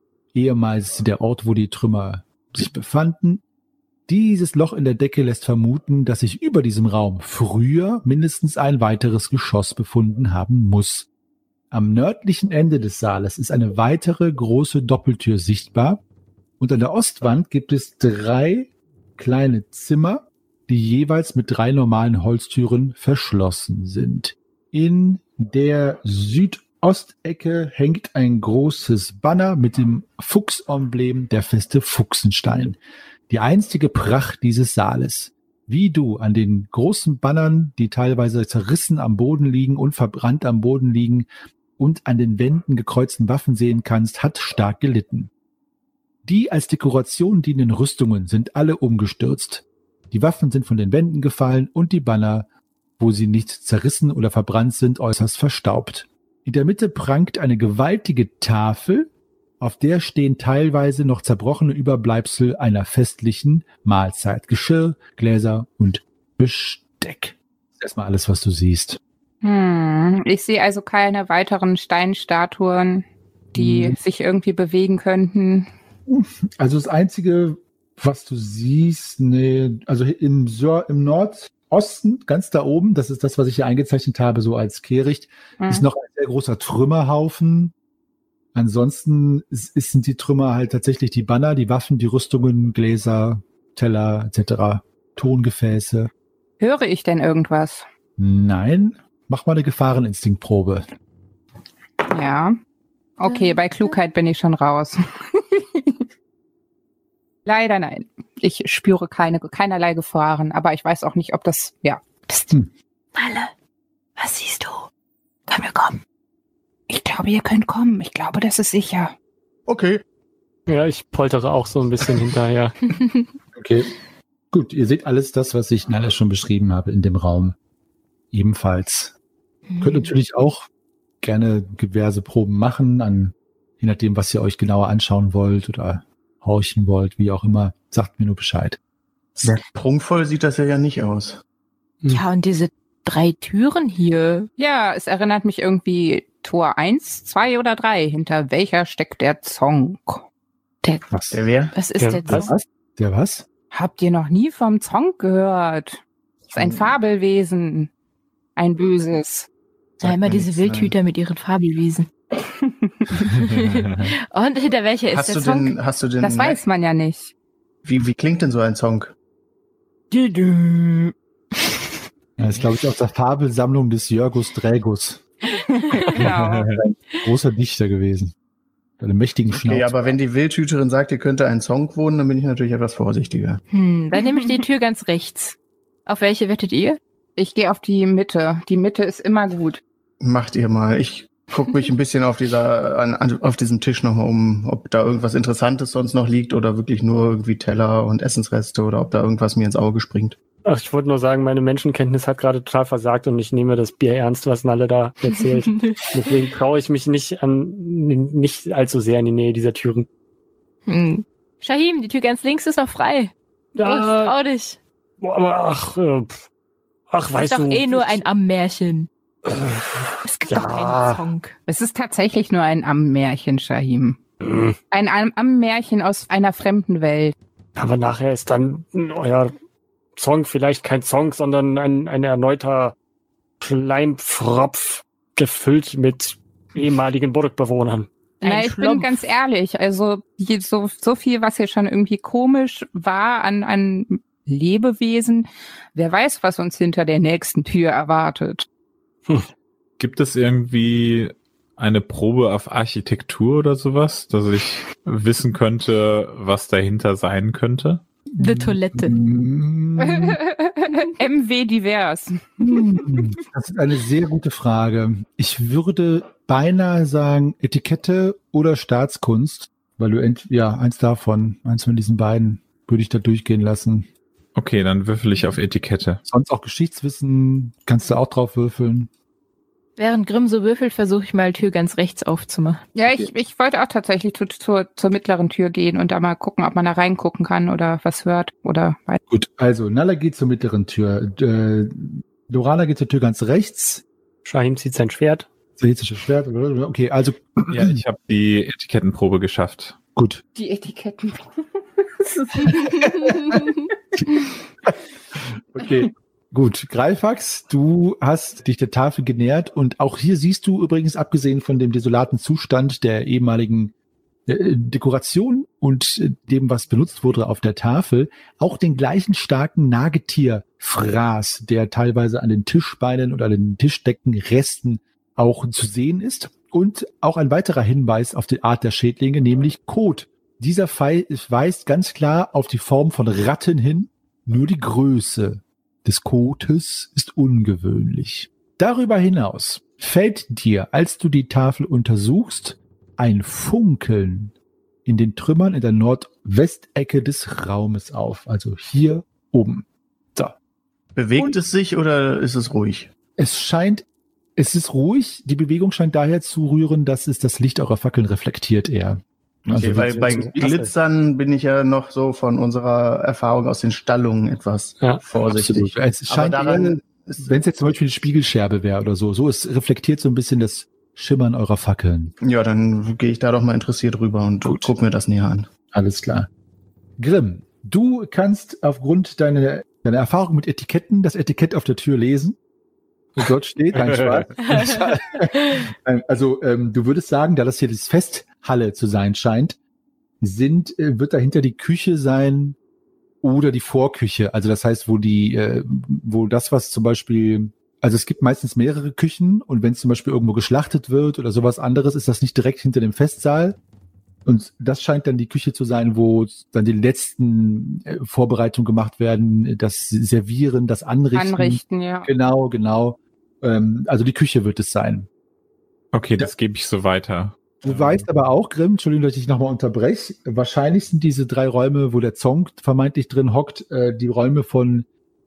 [SPEAKER 7] ehemals der Ort, wo die Trümmer sich befanden. Dieses Loch in der Decke lässt vermuten, dass sich über diesem Raum früher mindestens ein weiteres Geschoss befunden haben muss. Am nördlichen Ende des Saales ist eine weitere große Doppeltür sichtbar und an der Ostwand gibt es drei kleine Zimmer, die jeweils mit drei normalen Holztüren verschlossen sind. In der Südostecke hängt ein großes Banner mit dem Fuchsemblem der Feste Fuchsenstein. Die einstige Pracht dieses Saales. Wie du an den großen Bannern, die teilweise zerrissen am Boden liegen und verbrannt am Boden liegen und an den Wänden gekreuzten Waffen sehen kannst, hat stark gelitten. Die als Dekoration dienenden Rüstungen sind alle umgestürzt. Die Waffen sind von den Wänden gefallen und die Banner, wo sie nicht zerrissen oder verbrannt sind, äußerst verstaubt. In der Mitte prangt eine gewaltige Tafel, auf der stehen teilweise noch zerbrochene Überbleibsel einer festlichen Mahlzeit. Geschirr, Gläser und Besteck. Das ist erstmal alles, was du siehst.
[SPEAKER 6] Hm, ich sehe also keine weiteren Steinstatuen, die
[SPEAKER 7] Hm.
[SPEAKER 6] sich irgendwie bewegen könnten.
[SPEAKER 7] Also das Einzige, was du siehst, nee, also im, Sör, im Nordosten, ganz da oben, das ist das, was ich hier eingezeichnet habe, so als Kehricht,
[SPEAKER 6] Hm.
[SPEAKER 7] ist noch ein sehr großer Trümmerhaufen. Ansonsten ist, sind die Trümmer halt tatsächlich die Banner, die Waffen, die Rüstungen, Gläser, Teller et cetera, Tongefäße.
[SPEAKER 6] Höre ich denn irgendwas?
[SPEAKER 7] Nein, mach mal eine Gefahreninstinktprobe.
[SPEAKER 6] Ja. Okay, bei Klugheit bin ich schon raus. Leider nein. Ich spüre keine, keinerlei Gefahren, aber ich weiß auch nicht, ob das, ja. Psst.
[SPEAKER 7] Hm.
[SPEAKER 6] Malle, was siehst du? Können wir kommen? Ich glaube, ihr könnt kommen. Ich glaube, das ist sicher.
[SPEAKER 3] Okay.
[SPEAKER 2] Ja, ich poltere auch so ein bisschen hinterher.
[SPEAKER 7] Okay. Gut, ihr seht alles das, was ich alles schon beschrieben habe in dem Raum. ebenfalls. Hm. Könnt natürlich auch gerne diverse Proben machen, an, je nachdem, was ihr euch genauer anschauen wollt oder horchen wollt, wie auch immer. Sagt mir nur Bescheid.
[SPEAKER 3] Sehr prunkvoll sieht das ja nicht aus.
[SPEAKER 4] Ja, und diese drei Türen hier.
[SPEAKER 6] Ja, es erinnert mich irgendwie Tor eins, zwei oder drei. Hinter welcher steckt der Zonk?
[SPEAKER 4] Der,
[SPEAKER 7] Was?
[SPEAKER 3] Der wer?
[SPEAKER 4] was ist
[SPEAKER 2] Ja,
[SPEAKER 4] der
[SPEAKER 2] was?
[SPEAKER 4] Zonk?
[SPEAKER 7] Der was?
[SPEAKER 6] Habt ihr noch nie vom Zonk gehört? Das ist ein Fabelwesen. Ein böses.
[SPEAKER 4] Ja, immer
[SPEAKER 3] mir
[SPEAKER 4] diese
[SPEAKER 3] nichts,
[SPEAKER 4] Wildhüter mit ihren Fabelwesen. Und hinter welcher ist
[SPEAKER 3] Hast
[SPEAKER 4] der
[SPEAKER 3] du
[SPEAKER 4] Zonk?
[SPEAKER 3] den, hast du den,
[SPEAKER 6] Das weiß man ja nicht.
[SPEAKER 3] wie, wie klingt denn so ein Song?
[SPEAKER 4] Dü-dü.
[SPEAKER 7] Ja, das ist, glaube ich, aus der Fabelsammlung des Jörgus Drägus.
[SPEAKER 6] Genau.
[SPEAKER 7] Ein großer Dichter gewesen. Mit einem mächtigen Schnauz.
[SPEAKER 3] Okay, aber wenn die Wildhüterin sagt, ihr könnt ein Song wohnen, dann bin ich natürlich etwas vorsichtiger.
[SPEAKER 4] Hm, dann nehme ich die Tür ganz rechts. Auf welche wettet ihr?
[SPEAKER 6] Ich gehe auf die Mitte. Die Mitte ist immer gut.
[SPEAKER 3] Macht ihr mal. Ich gucke mich ein bisschen auf dieser, an, an, auf diesem Tisch nochmal um, ob da irgendwas Interessantes sonst noch liegt oder wirklich nur irgendwie Teller und Essensreste oder ob da irgendwas mir ins Auge springt.
[SPEAKER 2] Ach, ich wollte nur sagen, meine Menschenkenntnis hat gerade total versagt und ich nehme das Bier ernst, was Nalle da erzählt. Deswegen traue ich mich nicht an, nicht allzu sehr in die Nähe dieser Türen.
[SPEAKER 4] Hm. Shahim, die Tür ganz links ist noch frei. Los, trau dich.
[SPEAKER 2] Boah, aber ach, äh, pff. ach,
[SPEAKER 4] Das
[SPEAKER 2] weißt
[SPEAKER 4] ist doch
[SPEAKER 2] du.
[SPEAKER 4] eh nur ein Ammärchen.
[SPEAKER 2] Äh,
[SPEAKER 4] Es gibt
[SPEAKER 2] Ja.
[SPEAKER 4] doch keinen Zonk.
[SPEAKER 6] Es ist tatsächlich nur ein Ammärchen, Shahim.
[SPEAKER 2] äh,
[SPEAKER 6] Ein Am- Ammärchen aus einer fremden Welt.
[SPEAKER 2] Aber nachher ist dann euer Song vielleicht kein Song, sondern ein, ein erneuter Schleimpfropf gefüllt mit ehemaligen Burgbewohnern.
[SPEAKER 4] Ein
[SPEAKER 6] Na, ich bin
[SPEAKER 4] Schlumpf.
[SPEAKER 6] ganz ehrlich, also die, so, so viel, was hier schon irgendwie komisch war an, an Lebewesen, wer weiß, was uns hinter der nächsten Tür erwartet.
[SPEAKER 5] Gibt es irgendwie eine Probe auf Architektur oder sowas, dass ich wissen könnte, was dahinter sein könnte?
[SPEAKER 4] Die Toilette.
[SPEAKER 7] Mm,
[SPEAKER 6] M W divers.
[SPEAKER 7] mm, Das ist eine sehr gute Frage. Ich würde beinahe sagen Etikette oder Staatskunst, weil du ent ja eins davon, eins von diesen beiden würde ich da durchgehen lassen.
[SPEAKER 5] Okay, dann würfel ich auf Etikette.
[SPEAKER 7] Sonst auch Geschichtswissen, kannst du auch drauf würfeln.
[SPEAKER 4] Während Grimm so würfelt, versuche ich mal Tür ganz rechts aufzumachen.
[SPEAKER 6] Ja, ich, ich wollte auch tatsächlich zu, zur, zur mittleren Tür gehen und da mal gucken, ob man da reingucken kann oder was hört oder weiß.
[SPEAKER 7] Gut, also Nalla geht zur mittleren Tür. Äh, Lorana geht zur Tür ganz rechts.
[SPEAKER 2] Shahim zieht sein Schwert.
[SPEAKER 7] Sahizisches Schwert. Okay, also
[SPEAKER 5] Ja, ich habe die Etikettenprobe geschafft.
[SPEAKER 7] gut.
[SPEAKER 6] Die Etiketten.
[SPEAKER 7] Okay. Gut, Greifax, du hast dich der Tafel genähert und auch hier siehst du übrigens, abgesehen von dem desolaten Zustand der ehemaligen äh, Dekoration und äh, dem, was benutzt wurde auf der Tafel, auch den gleichen starken Nagetierfraß, der teilweise an den Tischbeinen oder an den Tischdeckenresten auch zu sehen ist. Und auch ein weiterer Hinweis auf die Art der Schädlinge, nämlich Kot. Dieser Pfeil weist ganz klar auf die Form von Ratten hin, nur die Größe des Kotes ist ungewöhnlich. Darüber hinaus fällt dir, als du die Tafel untersuchst, ein Funkeln in den Trümmern in der Nordwestecke des Raumes auf. Also hier oben. So.
[SPEAKER 3] Bewegt
[SPEAKER 7] Und-
[SPEAKER 3] es sich oder ist es ruhig?
[SPEAKER 7] Es scheint, es ist ruhig. Die Bewegung scheint daher zu rühren, dass es das Licht eurer Fackeln reflektiert eher.
[SPEAKER 3] Okay, weil bei
[SPEAKER 2] so-
[SPEAKER 3] Glitzern bin ich ja noch so von unserer Erfahrung aus den Stallungen etwas
[SPEAKER 2] Ja,
[SPEAKER 3] vorsichtig.
[SPEAKER 7] Es
[SPEAKER 3] Aber
[SPEAKER 7] scheint
[SPEAKER 3] daran
[SPEAKER 7] eher,
[SPEAKER 3] ist,
[SPEAKER 7] wenn es jetzt zum Beispiel eine Spiegelscherbe wäre oder so, so, es reflektiert so ein bisschen das Schimmern eurer Fackeln.
[SPEAKER 3] ja, dann gehe ich da doch mal interessiert rüber und
[SPEAKER 7] Gut.
[SPEAKER 3] guck mir das näher an.
[SPEAKER 7] Alles klar. Grimm, du kannst aufgrund deiner, deiner Erfahrung mit Etiketten das Etikett auf der Tür lesen. Und dort steht ein Schwarz. Also ähm, du würdest sagen, da das hier das Festhalle zu sein scheint, sind äh, wird dahinter die Küche sein oder die Vorküche. Also das heißt, wo die, äh, wo das, was zum Beispiel, also es gibt meistens mehrere Küchen und wenn es zum Beispiel irgendwo geschlachtet wird oder sowas anderes, ist das nicht direkt hinter dem Festsaal. Und das scheint dann die Küche zu sein, wo dann die letzten äh, Vorbereitungen gemacht werden, das Servieren, das Anrichten.
[SPEAKER 6] Anrichten, ja.
[SPEAKER 7] Genau, genau. Ähm, also die Küche wird es sein.
[SPEAKER 5] Okay, das gebe ich so weiter.
[SPEAKER 7] Du weißt aber auch, Grimm, Entschuldigung, dass ich dich nochmal unterbreche, wahrscheinlich sind diese drei Räume, wo der Zonk vermeintlich drin hockt, äh, die Räume von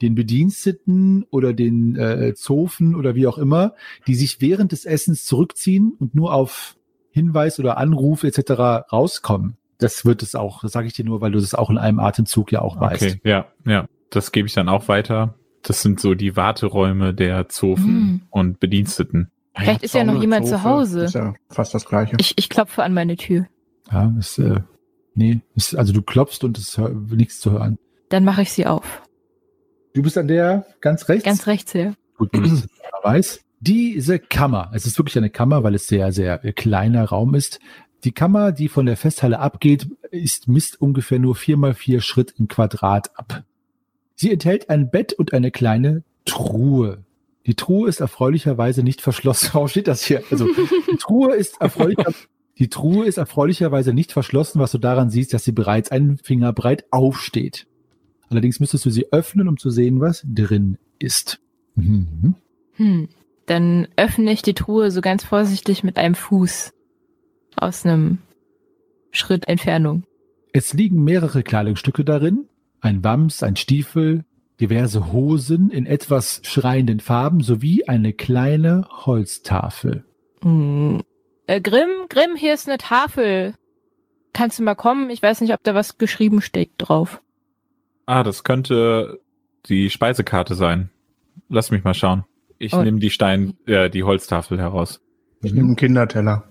[SPEAKER 7] den Bediensteten oder den äh, Zofen oder wie auch immer, die sich während des Essens zurückziehen und nur auf Hinweis oder Anruf et cetera rauskommen. Das wird es auch, das sage ich dir nur, weil du das auch in einem Atemzug ja auch weißt.
[SPEAKER 5] Okay, ja, ja. Das gebe ich dann auch weiter. Das sind so die Warteräume der Zofen
[SPEAKER 4] Hm.
[SPEAKER 5] und Bediensteten.
[SPEAKER 4] Vielleicht ist ja noch jemand zu Hause.
[SPEAKER 3] Ist ja fast das Gleiche.
[SPEAKER 4] Ich, ich klopfe an meine Tür.
[SPEAKER 7] Ja, ist, äh, nee, ist, also du klopfst und es hör, nichts zu hören.
[SPEAKER 4] Dann mache ich sie auf.
[SPEAKER 7] Du bist an der ganz rechts?
[SPEAKER 4] Ganz rechts her.
[SPEAKER 7] Gut, dass ich das weiß. Diese Kammer, es ist wirklich eine Kammer, weil es sehr, sehr kleiner Raum ist. Die Kammer, die von der Festhalle abgeht, ist, misst ungefähr nur vier mal vier Schritt im Quadrat ab. Sie enthält ein Bett und eine kleine Truhe. Die Truhe ist erfreulicherweise nicht verschlossen. Warum steht das hier? Also, die Truhe ist erfreulicher, die Truhe ist erfreulicherweise nicht verschlossen, was du daran siehst, dass sie bereits einen Finger breit aufsteht. Allerdings müsstest du sie öffnen, um zu sehen, was drin ist. Mhm.
[SPEAKER 4] Hm. Dann öffne ich die Truhe so ganz vorsichtig mit einem Fuß aus einem Schritt Entfernung.
[SPEAKER 7] Es liegen mehrere Kleidungsstücke darin. Ein Wams, ein Stiefel, diverse Hosen in etwas schreienden Farben sowie eine kleine Holztafel.
[SPEAKER 4] Hm. Äh, Grimm, Grimm, hier ist eine Tafel. Kannst du mal kommen? Ich weiß nicht, ob da was geschrieben steht drauf.
[SPEAKER 5] Ah, das könnte die Speisekarte sein. Lass mich mal schauen. Ich
[SPEAKER 4] Oh.
[SPEAKER 5] nehme die Stein, äh, die Holztafel heraus.
[SPEAKER 3] Ich nehme einen Kinderteller.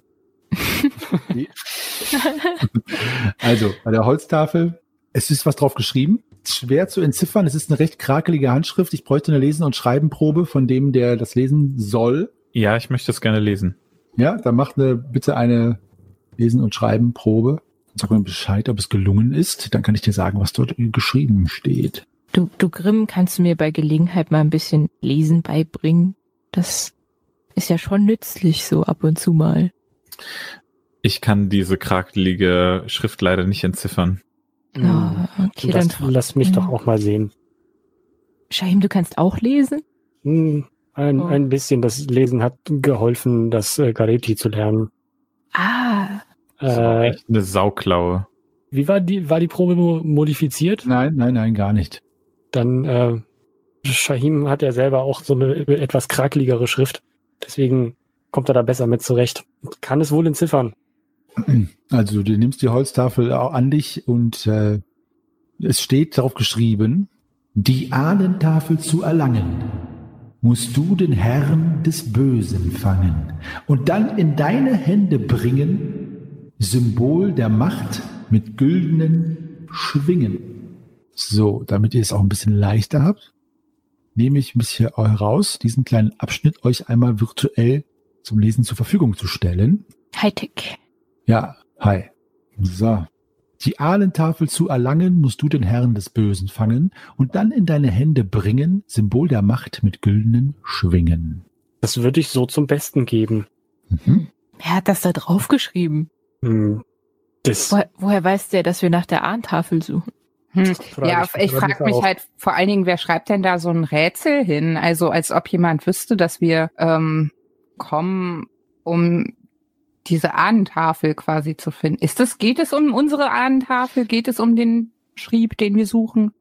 [SPEAKER 7] Also, bei der Holztafel, es ist was drauf geschrieben. Schwer zu entziffern, es ist eine recht krakelige Handschrift. Ich bräuchte eine Lesen- und Schreibenprobe von dem, der das lesen soll.
[SPEAKER 5] Ja, ich möchte es gerne lesen.
[SPEAKER 7] Ja, dann macht eine, bitte eine Lesen- und Schreibenprobe. Sag mir Bescheid, ob es gelungen ist. Dann kann ich dir sagen, was dort geschrieben steht.
[SPEAKER 4] Du, du Grimm, kannst du mir bei Gelegenheit mal ein bisschen Lesen beibringen? Das ist ja schon nützlich, so ab und zu mal.
[SPEAKER 5] Ich kann diese krakelige Schrift leider nicht entziffern.
[SPEAKER 4] Ah, okay,
[SPEAKER 2] Lass,
[SPEAKER 4] dann
[SPEAKER 2] lass mich doch auch mal sehen.
[SPEAKER 4] Shahim, du kannst auch lesen?
[SPEAKER 2] Hm, ein,
[SPEAKER 4] Oh.
[SPEAKER 2] ein bisschen. Das Lesen hat geholfen, das äh, Gareti zu lernen.
[SPEAKER 4] Ah,
[SPEAKER 5] Das war
[SPEAKER 2] Äh,
[SPEAKER 5] echt eine Sauklaue.
[SPEAKER 2] wie war die, war die Probe mo- modifiziert?
[SPEAKER 7] Nein, nein, nein, gar nicht.
[SPEAKER 2] Dann, äh, Shahim hat ja selber auch so eine etwas krakeligere Schrift. Deswegen kommt er da besser mit zurecht. Kann es wohl entziffern.
[SPEAKER 7] Also du nimmst die Holztafel auch an dich und äh, es steht darauf geschrieben, die Ahnentafel zu erlangen, musst du den Herrn des Bösen fangen und dann in deine Hände bringen, Symbol der Macht mit güldenen Schwingen. So, damit ihr es auch ein bisschen leichter habt, nehme ich mich hier heraus, diesen kleinen Abschnitt euch einmal virtuell zum Lesen zur Verfügung zu stellen.
[SPEAKER 4] Hightech.
[SPEAKER 7] Ja, hi. So. Die Ahlentafel zu erlangen, musst du den Herrn des Bösen fangen und dann in deine Hände bringen, Symbol der Macht mit güldenen Schwingen.
[SPEAKER 2] Das würde ich so zum Besten geben.
[SPEAKER 7] Mhm.
[SPEAKER 4] Wer hat das da draufgeschrieben?
[SPEAKER 2] Hm, das
[SPEAKER 4] Woher, woher weiß der, dass wir nach der Ahntafel suchen?
[SPEAKER 6] Hm.
[SPEAKER 2] frage
[SPEAKER 6] Ja,
[SPEAKER 2] ich mich
[SPEAKER 6] ich frage
[SPEAKER 2] allerdings
[SPEAKER 6] mich
[SPEAKER 2] auch.
[SPEAKER 6] halt vor allen Dingen, wer schreibt denn da so ein Rätsel hin? Also als ob jemand wüsste, dass wir ähm, kommen, um diese Ahnentafel quasi zu finden. Ist das, geht es um unsere Ahnentafel? Geht es um den Schrieb, den wir suchen?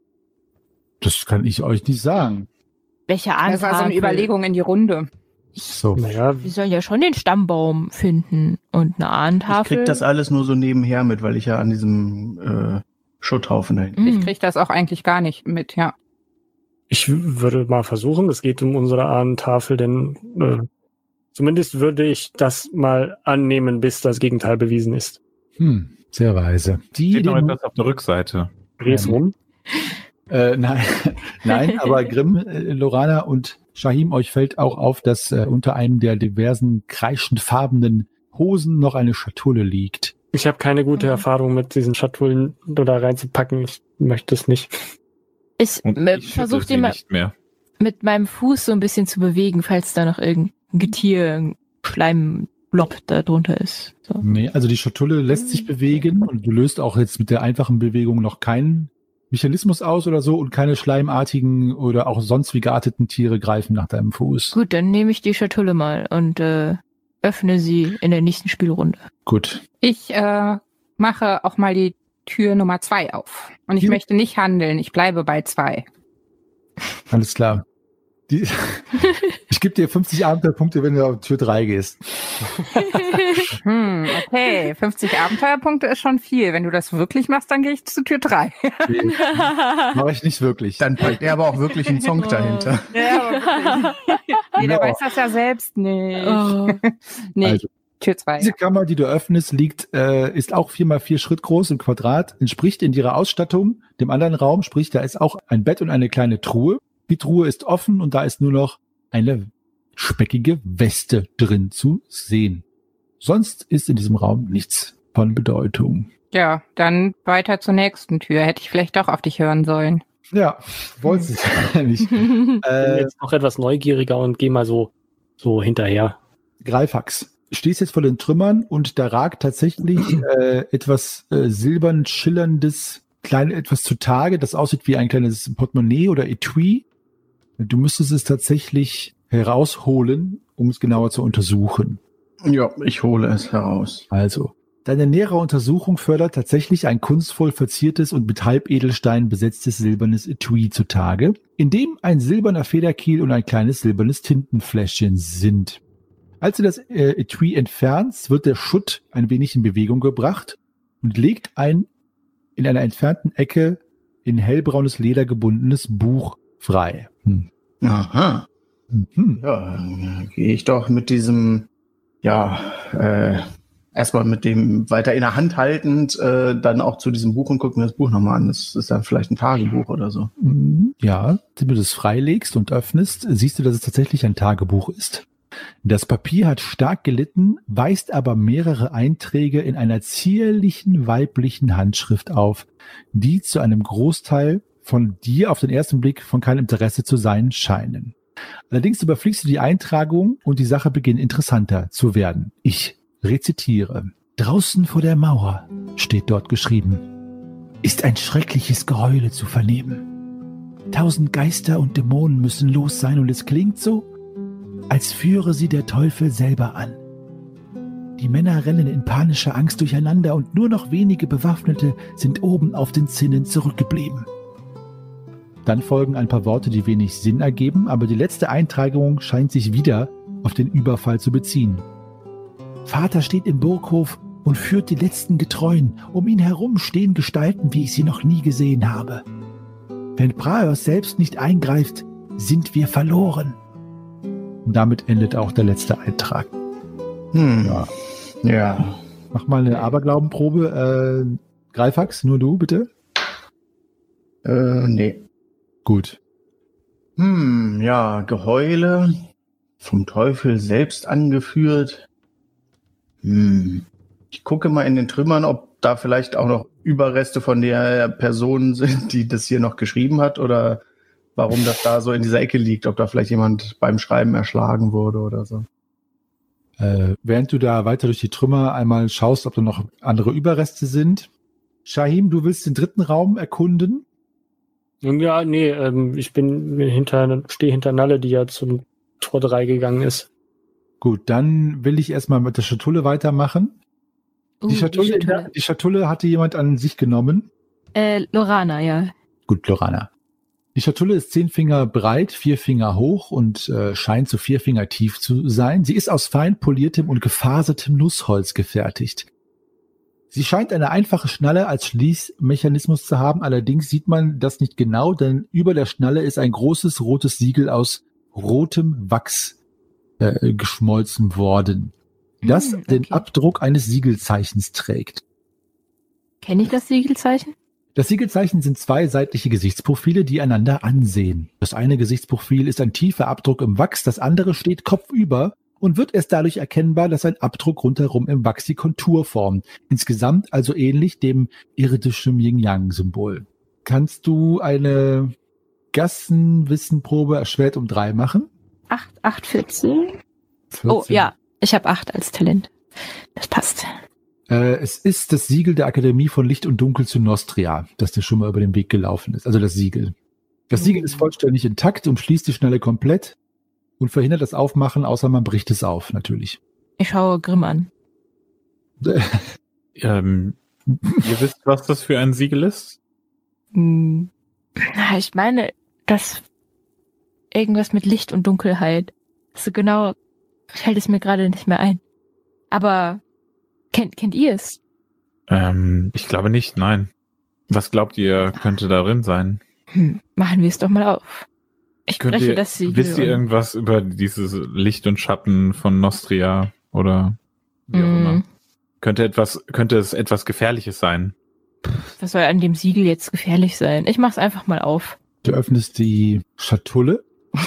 [SPEAKER 7] Das kann ich euch nicht sagen.
[SPEAKER 4] Welche Ahntafel?
[SPEAKER 6] Das war so eine Überlegung in die Runde.
[SPEAKER 7] So.
[SPEAKER 2] Naja,
[SPEAKER 4] Wir sollen ja schon den Stammbaum finden und eine
[SPEAKER 3] Ich
[SPEAKER 4] Ahntafel.
[SPEAKER 3] krieg das alles nur so nebenher mit, weil ich ja an diesem äh, Schutthaufen da hinten.
[SPEAKER 4] Mhm.
[SPEAKER 6] Ich krieg das auch eigentlich gar nicht mit, ja.
[SPEAKER 2] ich würde mal versuchen, es geht um unsere Ahnentafel, denn äh, zumindest würde ich das mal annehmen, bis das Gegenteil bewiesen ist.
[SPEAKER 7] Hm, sehr weise. Die,
[SPEAKER 5] Steht noch
[SPEAKER 7] den,
[SPEAKER 5] etwas auf der Rückseite.
[SPEAKER 2] Dreh's
[SPEAKER 7] Ähm,
[SPEAKER 2] rum.
[SPEAKER 7] äh, nein, nein, aber Grimm, äh, Lorana und Shahim, euch fällt auch auf, dass äh, unter einem der diversen kreischend farbenen Hosen noch eine Schatulle liegt.
[SPEAKER 2] Ich habe keine gute
[SPEAKER 4] Mhm.
[SPEAKER 2] Erfahrung mit diesen Schatullen da reinzupacken. Ich möchte es nicht.
[SPEAKER 4] Ich,
[SPEAKER 5] Und
[SPEAKER 4] äh,
[SPEAKER 5] ich
[SPEAKER 4] versuche
[SPEAKER 5] schüttel
[SPEAKER 4] den
[SPEAKER 5] sie
[SPEAKER 4] mal
[SPEAKER 5] nicht mehr.
[SPEAKER 4] mit meinem Fuß so ein bisschen zu bewegen, falls da noch irgendein Getier, ein Schleimblob da drunter ist. So.
[SPEAKER 7] Nee, also die Schatulle lässt sich bewegen und du löst auch jetzt mit der einfachen Bewegung noch keinen Mechanismus aus oder so und keine schleimartigen oder auch sonst wie gearteten Tiere greifen nach deinem Fuß.
[SPEAKER 4] Gut, dann nehme ich die Schatulle mal und äh, öffne sie in der nächsten Spielrunde.
[SPEAKER 7] Gut.
[SPEAKER 6] Ich äh, mache auch mal die Tür Nummer zwei auf. Und ich
[SPEAKER 7] Ja.
[SPEAKER 6] möchte nicht handeln. Ich bleibe bei zwei.
[SPEAKER 7] Alles klar. Die, ich gebe dir fünfzig Abenteuerpunkte, wenn du auf Tür drei gehst.
[SPEAKER 6] Hm, okay, fünfzig Abenteuerpunkte ist schon viel. Wenn du das wirklich machst, dann gehe ich zu Tür drei.
[SPEAKER 7] Nee, mache ich nicht wirklich.
[SPEAKER 3] Dann packt er aber auch wirklich einen Song dahinter.
[SPEAKER 6] Ja, aber wirklich. Nee, der
[SPEAKER 7] Ja.
[SPEAKER 6] weiß das ja selbst nicht.
[SPEAKER 4] Oh.
[SPEAKER 6] Nee,
[SPEAKER 7] Also,
[SPEAKER 6] Tür zwei.
[SPEAKER 7] Diese Kammer, die du öffnest, liegt, äh, ist auch vier mal vier Schritt groß im Quadrat, entspricht in ihrer Ausstattung dem anderen Raum, sprich, da ist auch ein Bett und eine kleine Truhe. Die Truhe ist offen und da ist nur noch eine speckige Weste drin zu sehen. Sonst ist in diesem Raum nichts von Bedeutung.
[SPEAKER 6] Ja, dann weiter zur nächsten Tür. Hätte ich vielleicht doch auf dich hören sollen.
[SPEAKER 7] Ja, wolltest es ja nicht.
[SPEAKER 2] Ich bin
[SPEAKER 7] Äh,
[SPEAKER 2] jetzt noch etwas neugieriger und gehe mal so, so hinterher.
[SPEAKER 7] Greifax. Du stehst jetzt vor den Trümmern und da ragt tatsächlich äh, etwas äh, silbern schillerndes, klein, etwas zutage, das aussieht wie ein kleines Portemonnaie oder Etui. Du müsstest es tatsächlich herausholen, um es genauer zu untersuchen.
[SPEAKER 3] Ja, ich hole es heraus.
[SPEAKER 7] Also, deine nähere Untersuchung fördert tatsächlich ein kunstvoll verziertes und mit Halbedelstein besetztes silbernes Etui zutage, in dem ein silberner Federkiel und ein kleines silbernes Tintenfläschchen sind. Als du das äh, Etui entfernst, wird der Schutt ein wenig in Bewegung gebracht und legt ein in einer entfernten Ecke in hellbraunes Leder gebundenes Buch frei. Hm.
[SPEAKER 3] Aha.
[SPEAKER 7] Mhm.
[SPEAKER 3] Ja, dann gehe ich doch mit diesem, ja, äh, erstmal mit dem weiter in der Hand haltend, äh, dann auch zu diesem Buch und gucke mir das Buch nochmal an. Das ist dann vielleicht ein Tagebuch oder so.
[SPEAKER 7] Mhm. Ja, wenn du das freilegst und öffnest, siehst du, dass es tatsächlich ein Tagebuch ist. Das Papier hat stark gelitten, weist aber mehrere Einträge in einer zierlichen weiblichen Handschrift auf, die zu einem Großteil von dir auf den ersten Blick von keinem Interesse zu sein scheinen. Allerdings überfliegst du die Eintragung und die Sache beginnt interessanter zu werden. Ich rezitiere. Draußen vor der Mauer, steht dort geschrieben, ist ein schreckliches Geheule zu vernehmen. Tausend Geister und Dämonen müssen los sein und es klingt so, als führe sie der Teufel selber an. Die Männer rennen in panischer Angst durcheinander und nur noch wenige Bewaffnete sind oben auf den Zinnen zurückgeblieben. Dann folgen ein paar Worte, die wenig Sinn ergeben, aber die letzte Eintragung scheint sich wieder auf den Überfall zu beziehen. Vater steht im Burghof und führt die letzten Getreuen. Um ihn herum stehen Gestalten, wie ich sie noch nie gesehen habe. Wenn Praeos selbst nicht eingreift, sind wir verloren. Und damit endet auch der letzte Eintrag.
[SPEAKER 3] Hm.
[SPEAKER 7] Ja.
[SPEAKER 3] Ja.
[SPEAKER 7] Mach mal eine Aberglaubenprobe. Äh, Greifax, nur du, bitte.
[SPEAKER 3] Äh, nee.
[SPEAKER 7] Gut.
[SPEAKER 3] Hm, ja, Geheule, vom Teufel selbst angeführt. Hm. Ich gucke mal in den Trümmern, ob da vielleicht auch noch Überreste von der Person sind, die das hier noch geschrieben hat, oder warum das da so in dieser Ecke liegt, ob da vielleicht jemand beim Schreiben erschlagen wurde oder so.
[SPEAKER 7] Äh, während du da weiter durch die Trümmer einmal schaust, ob da noch andere Überreste sind. Shahim, du willst den dritten Raum erkunden?
[SPEAKER 2] Ja, nee, ähm, ich bin hinter, stehe hinter Nalle, die ja zum Tor drei gegangen ist.
[SPEAKER 7] Gut, dann will ich erstmal mit der Schatulle weitermachen.
[SPEAKER 4] Uh,
[SPEAKER 7] Die Schatulle,
[SPEAKER 4] die Schatulle.
[SPEAKER 7] die Schatulle hatte jemand an sich genommen.
[SPEAKER 4] Äh, Lorana, ja.
[SPEAKER 7] Gut, Lorana. Die Schatulle ist zehn Finger breit, vier Finger hoch und äh, scheint so vier Finger tief zu sein. Sie ist aus fein poliertem und gefasertem Nussholz gefertigt. Sie scheint eine einfache Schnalle als Schließmechanismus zu haben, allerdings sieht man das nicht genau, denn über der Schnalle ist ein großes rotes Siegel aus rotem Wachs äh, geschmolzen worden, das
[SPEAKER 4] Hm, okay.
[SPEAKER 7] den Abdruck eines Siegelzeichens trägt.
[SPEAKER 4] Kenne ich das Siegelzeichen?
[SPEAKER 7] Das Siegelzeichen sind zwei seitliche Gesichtsprofile, die einander ansehen. Das eine Gesichtsprofil ist ein tiefer Abdruck im Wachs, das andere steht kopfüber und wird erst dadurch erkennbar, dass ein Abdruck rundherum im Wachs die Kontur formt. Insgesamt also ähnlich dem irdischen Yin-Yang-Symbol. Kannst du eine Gassenwissenprobe erschwert um drei machen?
[SPEAKER 4] acht, acht, vierzehn. Oh,
[SPEAKER 7] vierzehn.
[SPEAKER 4] ja. Ich habe acht als Talent. Das passt.
[SPEAKER 7] Äh, es ist das Siegel der Akademie von Licht und Dunkel zu Nostria, das dir schon mal über den Weg gelaufen ist. Also das Siegel. Das Siegel ist vollständig intakt, umschließt die Schnalle komplett und verhindert das Aufmachen, außer man bricht es auf, natürlich.
[SPEAKER 4] Ich schaue Grimm an.
[SPEAKER 5] Ähm, ihr wisst, was das für ein Siegel ist?
[SPEAKER 4] Hm. Na, ich meine, das irgendwas mit Licht und Dunkelheit. So genau fällt es mir gerade nicht mehr ein. Aber kennt, kennt ihr es?
[SPEAKER 5] Ähm, ich glaube nicht, nein. Was glaubt ihr, könnte darin sein?
[SPEAKER 4] Hm, machen wir es doch mal auf. Ich
[SPEAKER 5] Könnt
[SPEAKER 4] spreche
[SPEAKER 5] ihr,
[SPEAKER 4] das Siegel.
[SPEAKER 5] wisst ihr
[SPEAKER 4] und-
[SPEAKER 5] irgendwas über dieses Licht und Schatten von Nostria oder wie auch
[SPEAKER 4] Mm.
[SPEAKER 5] immer? Könnte etwas, könnte es etwas Gefährliches sein?
[SPEAKER 4] Was soll an dem Siegel jetzt gefährlich sein? Ich mach's einfach mal auf.
[SPEAKER 7] Du öffnest die Schatulle.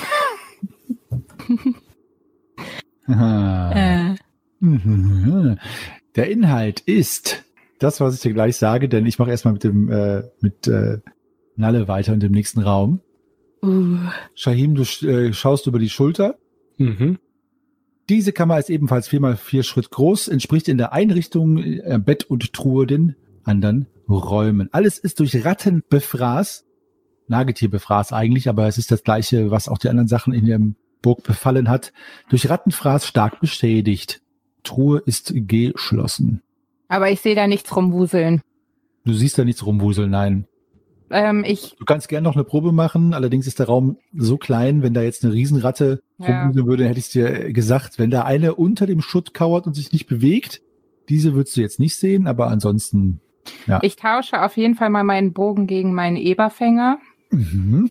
[SPEAKER 7] Aha.
[SPEAKER 4] Äh,
[SPEAKER 7] Mhm. Der Inhalt ist das, was ich dir gleich sage, denn ich mache erstmal mit dem äh, mit äh, Nalle weiter in dem nächsten Raum.
[SPEAKER 4] uh,
[SPEAKER 7] Shahim, du sch- äh, schaust über die Schulter.
[SPEAKER 2] Mhm.
[SPEAKER 7] Diese Kammer ist ebenfalls vier mal vier Schritt groß, entspricht in der Einrichtung äh, Bett und Truhe den anderen Räumen. Alles ist durch Rattenbefraß, Nagetierbefraß eigentlich, aber es ist das gleiche, was auch die anderen Sachen in der Burg befallen hat, durch Rattenfraß stark beschädigt. Truhe ist geschlossen.
[SPEAKER 6] Aber ich sehe da nichts rumwuseln.
[SPEAKER 7] Du siehst da nichts rumwuseln, nein.
[SPEAKER 6] Ähm, ich,
[SPEAKER 7] Du kannst gerne noch eine Probe machen, allerdings ist der Raum so klein, wenn da jetzt eine Riesenratte
[SPEAKER 6] Ja.
[SPEAKER 7] rumwuseln würde, hätte ich dir gesagt, wenn da eine unter dem Schutt kauert und sich nicht bewegt, diese würdest du jetzt nicht sehen, aber ansonsten, ja.
[SPEAKER 6] ich tausche auf jeden Fall mal meinen Bogen gegen meinen Eberfänger
[SPEAKER 7] Mhm.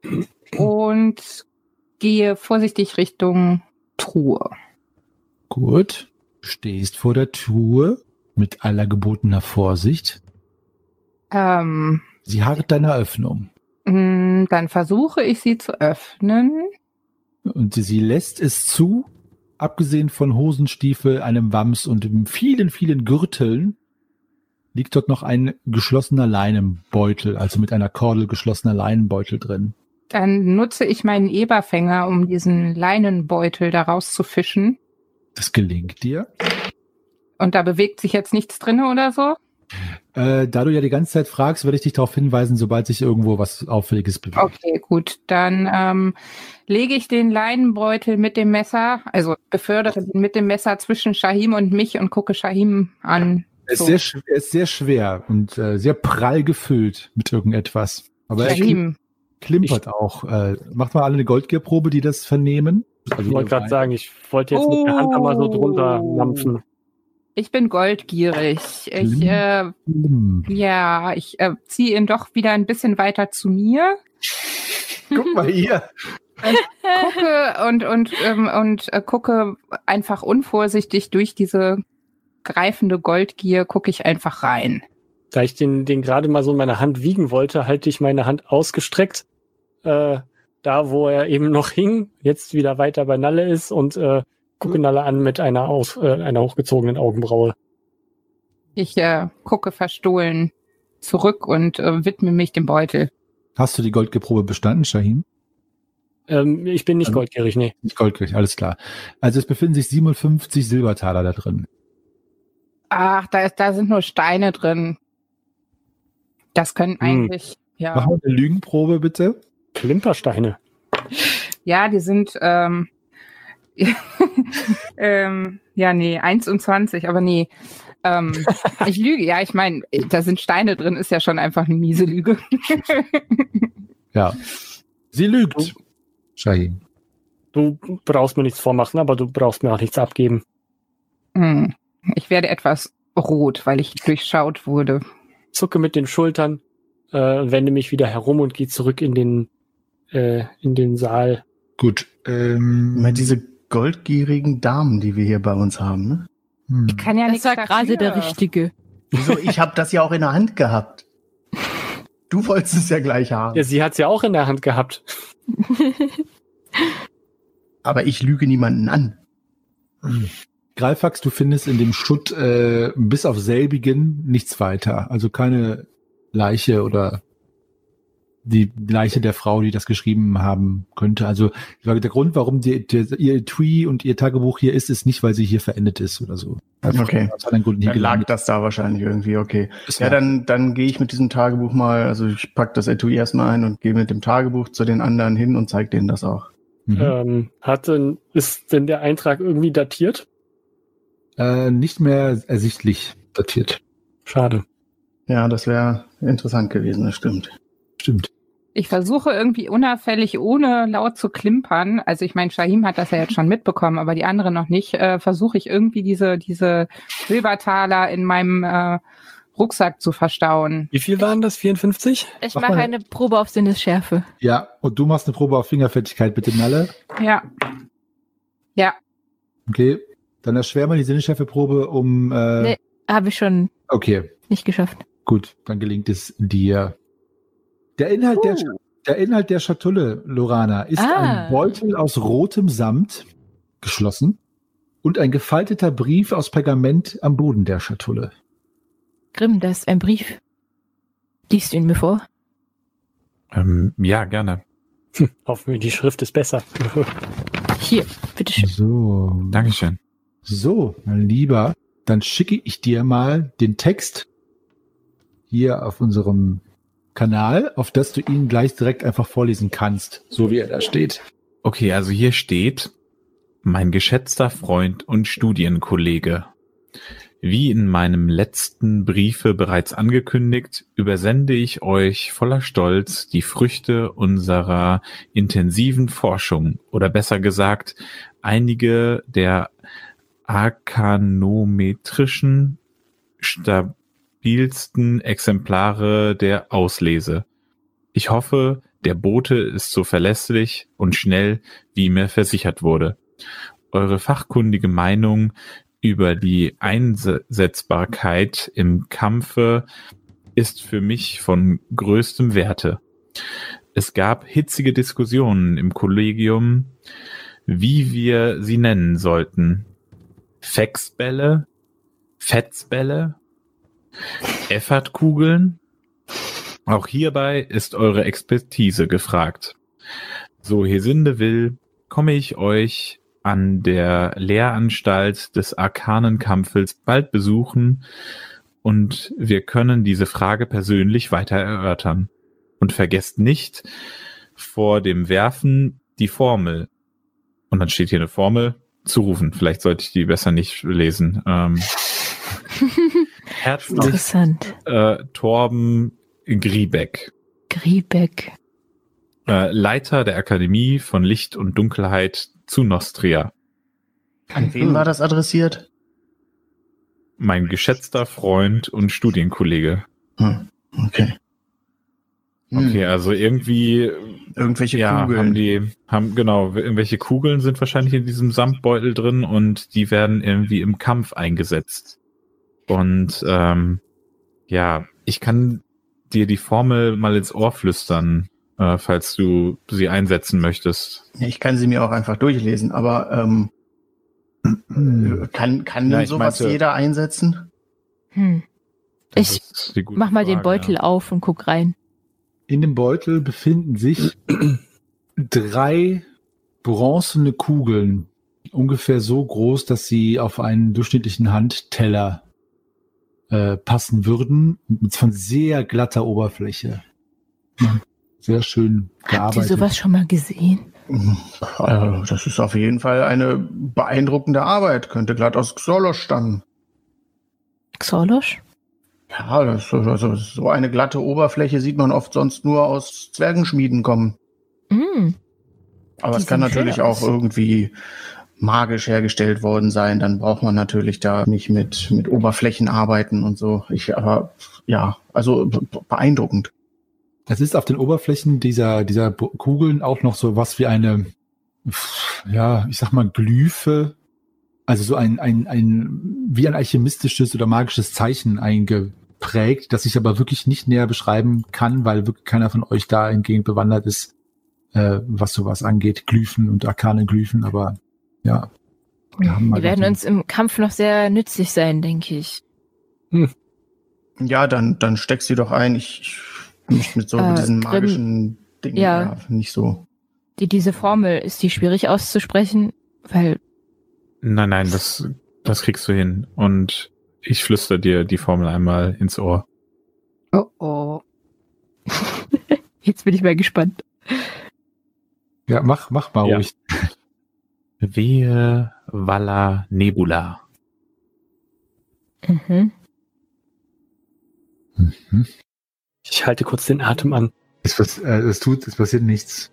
[SPEAKER 6] und gehe vorsichtig Richtung Truhe.
[SPEAKER 7] Gut. Du stehst vor der Truhe mit aller gebotener Vorsicht.
[SPEAKER 6] Ähm,
[SPEAKER 7] Sie harrt deiner Öffnung.
[SPEAKER 6] mh, dann versuche ich sie zu öffnen.
[SPEAKER 7] Und sie lässt es zu, abgesehen von Hosenstiefel, einem Wams und vielen, vielen Gürteln, liegt dort noch ein geschlossener Leinenbeutel, also mit einer Kordel geschlossener Leinenbeutel drin.
[SPEAKER 6] Dann nutze ich meinen Eberfänger, um diesen Leinenbeutel da rauszufischen.
[SPEAKER 7] Das gelingt dir.
[SPEAKER 6] Und da bewegt sich jetzt nichts drin oder so?
[SPEAKER 7] Äh, da du ja die ganze Zeit fragst, werde ich dich darauf hinweisen, sobald sich irgendwo was Auffälliges bewegt.
[SPEAKER 6] Okay, gut. Dann ähm, lege ich den Leinenbeutel mit dem Messer, also befördere ihn mit dem Messer zwischen Shahim und mich und gucke Shahim an.
[SPEAKER 7] Er ist,
[SPEAKER 6] So.
[SPEAKER 7] sehr, schw- er ist sehr schwer und äh, sehr prall gefüllt mit irgendetwas. Aber er klim-
[SPEAKER 6] Shahim,
[SPEAKER 7] klimpert auch. Äh, macht mal alle eine Goldgierprobe, die das vernehmen. Also
[SPEAKER 2] Ich wollte gerade sagen, ich wollte jetzt mit der Hand einmal so drunter mampfen.
[SPEAKER 6] ich bin goldgierig. Ich, äh,
[SPEAKER 7] Hm.
[SPEAKER 6] ja, ich äh, ziehe ihn doch wieder ein bisschen weiter zu mir.
[SPEAKER 7] Guck mal hier.
[SPEAKER 6] gucke und und ähm, und äh, gucke einfach unvorsichtig durch diese greifende Goldgier, gucke ich einfach rein.
[SPEAKER 2] Da ich den, den gerade mal so in meiner Hand wiegen wollte, halte ich meine Hand ausgestreckt, äh, da wo er eben noch hing, jetzt wieder weiter bei Nalle ist und äh, gucke Nalle an mit einer, aus, äh, einer hochgezogenen Augenbraue.
[SPEAKER 6] Ich äh, gucke verstohlen zurück und äh, widme mich dem Beutel.
[SPEAKER 7] Hast du die Goldgierprobe bestanden, Shahim?
[SPEAKER 2] Ähm, ich bin nicht
[SPEAKER 7] Ähm,
[SPEAKER 2] goldgierig, nee.
[SPEAKER 7] Nicht goldgierig, alles klar. Also es befinden sich siebenundfünfzig Silbertaler da drin.
[SPEAKER 6] Ach, da ist, da sind nur Steine drin. Das können
[SPEAKER 2] Hm.
[SPEAKER 6] eigentlich, ja.
[SPEAKER 7] Mach mal eine Lügenprobe, bitte.
[SPEAKER 2] Klimpersteine.
[SPEAKER 6] Ja, die sind, ähm, ähm, ja, nee, eins und zwanzig, aber nee. Ähm, ich lüge, ja, ich meine, da sind Steine drin, ist ja schon einfach eine miese Lüge.
[SPEAKER 7] Ja. Sie lügt. Shahim.
[SPEAKER 2] Du brauchst mir nichts vormachen, aber du brauchst mir auch nichts abgeben.
[SPEAKER 6] Hm. Ich werde etwas rot, weil ich durchschaut wurde.
[SPEAKER 2] Zucke mit den Schultern, äh, wende mich wieder herum und gehe zurück in den, äh, in den Saal.
[SPEAKER 7] Gut. Ähm,
[SPEAKER 3] Immer diese goldgierigen Damen, die wir hier bei uns haben, ne?
[SPEAKER 7] hm.
[SPEAKER 6] Ich kann ja
[SPEAKER 4] das
[SPEAKER 6] nichts
[SPEAKER 4] war
[SPEAKER 6] dafür.
[SPEAKER 4] gerade der Richtige.
[SPEAKER 3] Wieso? Ich habe das ja auch in der Hand gehabt. Du wolltest es ja gleich haben.
[SPEAKER 2] Ja, sie hat's ja auch in der Hand gehabt.
[SPEAKER 3] Aber ich lüge niemanden an.
[SPEAKER 7] Greifax, du findest in dem Schutt äh, bis auf selbigen nichts weiter. Also keine Leiche oder die Leiche der Frau, die das geschrieben haben könnte. Also der Grund, warum die, der, ihr Etui und ihr Tagebuch hier ist, ist nicht, weil sie hier verendet ist oder so. Einfach
[SPEAKER 3] Okay.
[SPEAKER 7] aus anderen Gründen hier
[SPEAKER 3] Dann lag
[SPEAKER 7] gelandet.
[SPEAKER 3] das da wahrscheinlich irgendwie, okay.
[SPEAKER 7] Ist
[SPEAKER 3] Ja, dann, dann gehe ich mit diesem Tagebuch mal, also ich pack das Etui erstmal ein und gehe mit dem Tagebuch zu den anderen hin und zeige denen das auch.
[SPEAKER 7] Mhm.
[SPEAKER 2] Ähm, hat denn, ist denn der Eintrag irgendwie datiert?
[SPEAKER 7] Äh, nicht mehr ersichtlich datiert.
[SPEAKER 2] Schade.
[SPEAKER 3] Ja, das wäre interessant gewesen, das stimmt.
[SPEAKER 7] Stimmt.
[SPEAKER 6] Ich versuche irgendwie unauffällig, ohne laut zu klimpern, also ich meine, Shahim hat das ja jetzt schon mitbekommen, aber die anderen noch nicht, äh, versuche ich irgendwie diese diese Silbertaler in meinem äh, Rucksack zu verstauen.
[SPEAKER 2] Wie viel waren das? vierundfünfzig?
[SPEAKER 4] Ich
[SPEAKER 7] Mach
[SPEAKER 4] mache
[SPEAKER 7] mal-
[SPEAKER 4] eine Probe auf Sinnesschärfe.
[SPEAKER 7] Ja, und du machst eine Probe auf Fingerfertigkeit, bitte, Nalle.
[SPEAKER 6] Ja. Ja.
[SPEAKER 7] Okay, dann erschwer mal die Sinnesschärfe-Probe um... Äh,
[SPEAKER 4] Nee. Habe ich schon
[SPEAKER 7] Okay,
[SPEAKER 4] nicht geschafft.
[SPEAKER 7] gut, dann gelingt es dir. Der Inhalt, der, der Inhalt der Schatulle, Lorana, ist
[SPEAKER 4] Ah.
[SPEAKER 7] ein Beutel aus rotem Samt, geschlossen, und ein gefalteter Brief aus Pergament am Boden der Schatulle.
[SPEAKER 4] Grimm, das ist ein Brief. Liest du ihn mir vor?
[SPEAKER 5] Ähm, ja, gerne.
[SPEAKER 2] Hoffen wir, die Schrift ist besser.
[SPEAKER 4] Hier, bitteschön.
[SPEAKER 7] So,
[SPEAKER 5] Dankeschön.
[SPEAKER 7] so, mein Lieber, dann schicke ich dir mal den Text hier auf unserem Kanal, auf das du ihn gleich direkt einfach vorlesen kannst, so wie er da steht.
[SPEAKER 5] Okay, also hier steht, mein geschätzter Freund und Studienkollege. Wie in meinem letzten Briefe bereits angekündigt, übersende ich euch voller Stolz die Früchte unserer intensiven Forschung oder besser gesagt, einige der arkanometrischen stabilsten Exemplare der Auslese. Ich hoffe, der Bote ist so verlässlich und schnell, wie mir versichert wurde. Eure fachkundige Meinung über die Einsetzbarkeit im Kampfe ist für mich von größtem Werte. Es gab hitzige Diskussionen im Kollegium, wie wir sie nennen sollten. Fexbälle, Fetzbälle, Effertkugeln. Auch hierbei ist eure Expertise gefragt. So Hesinde will, komme ich euch an der Lehranstalt des Arkanenkampfes bald besuchen und wir können diese Frage persönlich weiter erörtern. Und vergesst nicht, vor dem Werfen die Formel, und dann steht hier eine Formel, zu rufen. Vielleicht sollte ich die besser nicht lesen. Ähm, herzlich,
[SPEAKER 4] Interessant.
[SPEAKER 5] äh, Torben Griebeck,
[SPEAKER 4] Griebeck.
[SPEAKER 5] äh, Leiter der Akademie von Licht und Dunkelheit zu Nostria.
[SPEAKER 3] An wen war das adressiert?
[SPEAKER 5] Mein geschätzter Freund und Studienkollege.
[SPEAKER 3] Hm, okay. Hm,
[SPEAKER 5] Okay, also irgendwie,
[SPEAKER 3] Irgendwelche
[SPEAKER 5] ja,
[SPEAKER 3] Kugeln.
[SPEAKER 5] haben die, haben, genau, irgendwelche Kugeln sind wahrscheinlich in diesem Samtbeutel drin und die werden irgendwie im Kampf eingesetzt. Und, ähm, ja, ich kann dir die Formel mal ins Ohr flüstern, äh, falls du sie einsetzen möchtest.
[SPEAKER 3] Ja, ich kann sie mir auch einfach durchlesen, aber ähm, kann, kann
[SPEAKER 5] Ja,
[SPEAKER 3] denn
[SPEAKER 5] ich
[SPEAKER 3] sowas
[SPEAKER 5] meinte-
[SPEAKER 3] jeder einsetzen?
[SPEAKER 4] Hm.
[SPEAKER 5] Das
[SPEAKER 4] Ich
[SPEAKER 5] ist die gute
[SPEAKER 4] Mach mal den
[SPEAKER 5] Frage,
[SPEAKER 4] Beutel
[SPEAKER 5] ja.
[SPEAKER 4] auf und guck rein.
[SPEAKER 7] In dem Beutel befinden sich drei bronzene Kugeln, ungefähr so groß, dass sie auf einen durchschnittlichen Handteller äh, passen würden, mit von sehr glatter Oberfläche. Ja, sehr schön
[SPEAKER 4] Habt ihr
[SPEAKER 7] gearbeitet.
[SPEAKER 4] sowas schon mal gesehen?
[SPEAKER 3] Also, das ist auf jeden Fall eine beeindruckende Arbeit. Könnte glatt aus Xolosch stammen.
[SPEAKER 4] Xolosch?
[SPEAKER 3] Ja, das, also so eine glatte Oberfläche sieht man oft sonst nur aus Zwergenschmieden kommen.
[SPEAKER 4] Hm.
[SPEAKER 3] Aber
[SPEAKER 4] Die
[SPEAKER 3] es kann
[SPEAKER 4] sehen schön
[SPEAKER 3] natürlich auch
[SPEAKER 4] aus.
[SPEAKER 3] irgendwie magisch hergestellt worden sein. Dann braucht man natürlich da nicht mit, mit Oberflächen arbeiten und so. Ich, aber ja, also be- beeindruckend.
[SPEAKER 7] Es ist auf den Oberflächen dieser, dieser Bu- Kugeln auch noch so was wie eine, ja, ich sag mal, Glyphe, also so ein, ein, ein, wie ein alchemistisches oder magisches Zeichen eingeprägt, das ich aber wirklich nicht näher beschreiben kann, weil wirklich keiner von euch da hingehend bewandert ist, äh, was sowas angeht, Glyphen und arkane Glyphen, aber ja. Wir haben mal
[SPEAKER 4] Die werden
[SPEAKER 7] noch-
[SPEAKER 4] uns im Kampf noch sehr nützlich sein, denke ich.
[SPEAKER 3] Ja, dann, dann steck sie doch ein. Ich, ich mich mit so
[SPEAKER 4] Äh,
[SPEAKER 3] diesen
[SPEAKER 4] Grimm,
[SPEAKER 3] magischen Dingen
[SPEAKER 4] ja.
[SPEAKER 3] ja, nicht so.
[SPEAKER 4] Die, diese Formel, ist die schwierig auszusprechen? Weil,
[SPEAKER 5] Nein, nein, das, das kriegst du hin. Und ich flüster dir die Formel einmal ins Ohr.
[SPEAKER 4] oh oh. Jetzt bin ich mal gespannt.
[SPEAKER 7] Ja, mach, mach mal
[SPEAKER 5] Ja.
[SPEAKER 7] ruhig.
[SPEAKER 5] Wehe Walla Nebula.
[SPEAKER 4] Mhm.
[SPEAKER 7] Mhm.
[SPEAKER 2] Ich halte kurz den Atem an.
[SPEAKER 7] Es, pass- äh, es tut, es passiert nichts.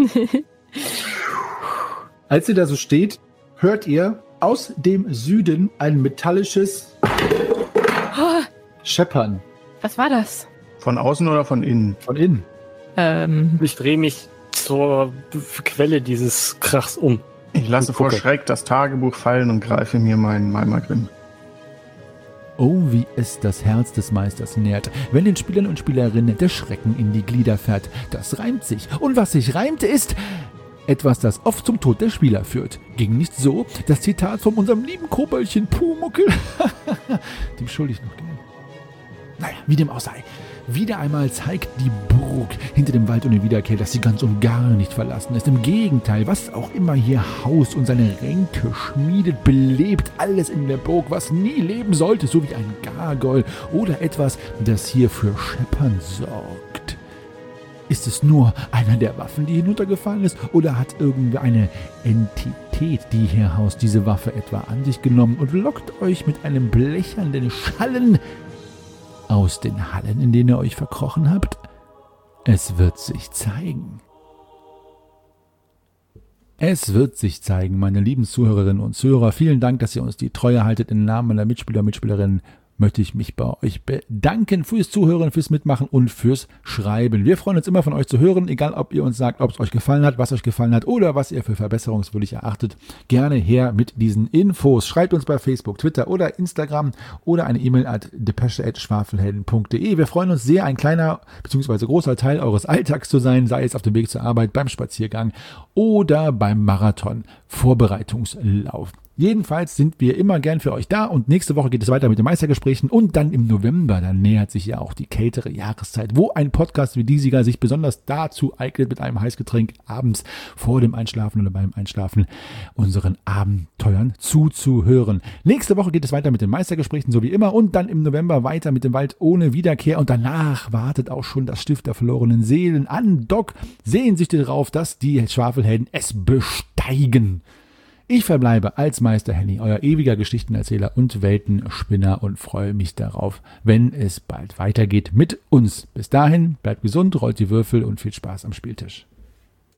[SPEAKER 7] Als ihr da so steht, hört ihr aus dem Süden ein metallisches
[SPEAKER 4] Oh,
[SPEAKER 7] Scheppern
[SPEAKER 4] was war das?
[SPEAKER 3] Von außen oder von innen?
[SPEAKER 7] von innen.
[SPEAKER 4] Ähm,
[SPEAKER 2] Ich drehe mich zur Quelle dieses Krachs um.
[SPEAKER 3] Ich lasse
[SPEAKER 2] Und
[SPEAKER 3] vor
[SPEAKER 2] gucke.
[SPEAKER 3] Schreck das Tagebuch fallen und greife mir meinen Malmagrim.
[SPEAKER 1] Oh, wie es das Herz des Meisters nährt, wenn den Spielern und Spielerinnen der Schrecken in die Glieder fährt. Das reimt sich. Und was sich reimt, ist etwas, das oft zum Tod der Spieler führt. Ging nicht so? Das Zitat von unserem lieben Koboldchen Pumuckel. Dem schulde ich noch Geld. Naja, wie dem auch sei. Wieder einmal zeigt die Burg hinter dem Wald ohne Wiederkehr, dass sie ganz und gar nicht verlassen ist. Im Gegenteil, was auch immer hier haust und seine Ränke schmiedet, belebt alles in der Burg, was nie leben sollte, so wie ein Gargoyle oder etwas, das hier für Scheppern sorgt. Ist es nur einer der Waffen, die hinuntergefallen ist, oder hat irgendeine Entität, die hier haust, diese Waffe etwa an sich genommen und lockt euch mit einem blechernden Schallen aus den Hallen, in denen ihr euch verkrochen habt? Es wird sich zeigen. Es wird sich zeigen, meine lieben Zuhörerinnen und Zuhörer. Vielen Dank, dass ihr uns die Treue haltet. Im Namen meiner Mitspieler und Mitspielerinnen möchte ich mich bei euch bedanken fürs Zuhören, fürs Mitmachen und fürs Schreiben. Wir freuen uns immer von euch zu hören, egal ob ihr uns sagt, ob es euch gefallen hat, was euch gefallen hat oder was ihr für verbesserungswürdig erachtet. Gerne her mit diesen Infos. Schreibt uns bei Facebook, Twitter oder Instagram oder eine E-Mail at depesche at schwafelhelden punkt de. Wir freuen uns sehr, ein kleiner bzw. großer Teil eures Alltags zu sein, sei es auf dem Weg zur Arbeit, beim Spaziergang oder beim Marathon-Vorbereitungslauf. Jedenfalls sind wir immer gern für euch da und nächste Woche geht es weiter mit den Meistergesprächen und dann im November, dann nähert sich ja auch die kältere Jahreszeit, wo ein Podcast wie dieser sich besonders dazu eignet, mit einem Heißgetränk abends vor dem Einschlafen oder beim Einschlafen unseren Abenteuern zuzuhören. Nächste Woche geht es weiter mit den Meistergesprächen, so wie immer, und dann im November weiter mit dem Wald ohne Wiederkehr und danach wartet auch schon das Stift der verlorenen Seelen an Doc, sehnsüchtig darauf, dass die Schwafelhelden es besteigen. Ich verbleibe als Meister Henny, euer ewiger Geschichtenerzähler und Weltenspinner, und freue mich darauf, wenn es bald weitergeht mit uns. Bis dahin, bleibt gesund, rollt die Würfel und viel Spaß am Spieltisch.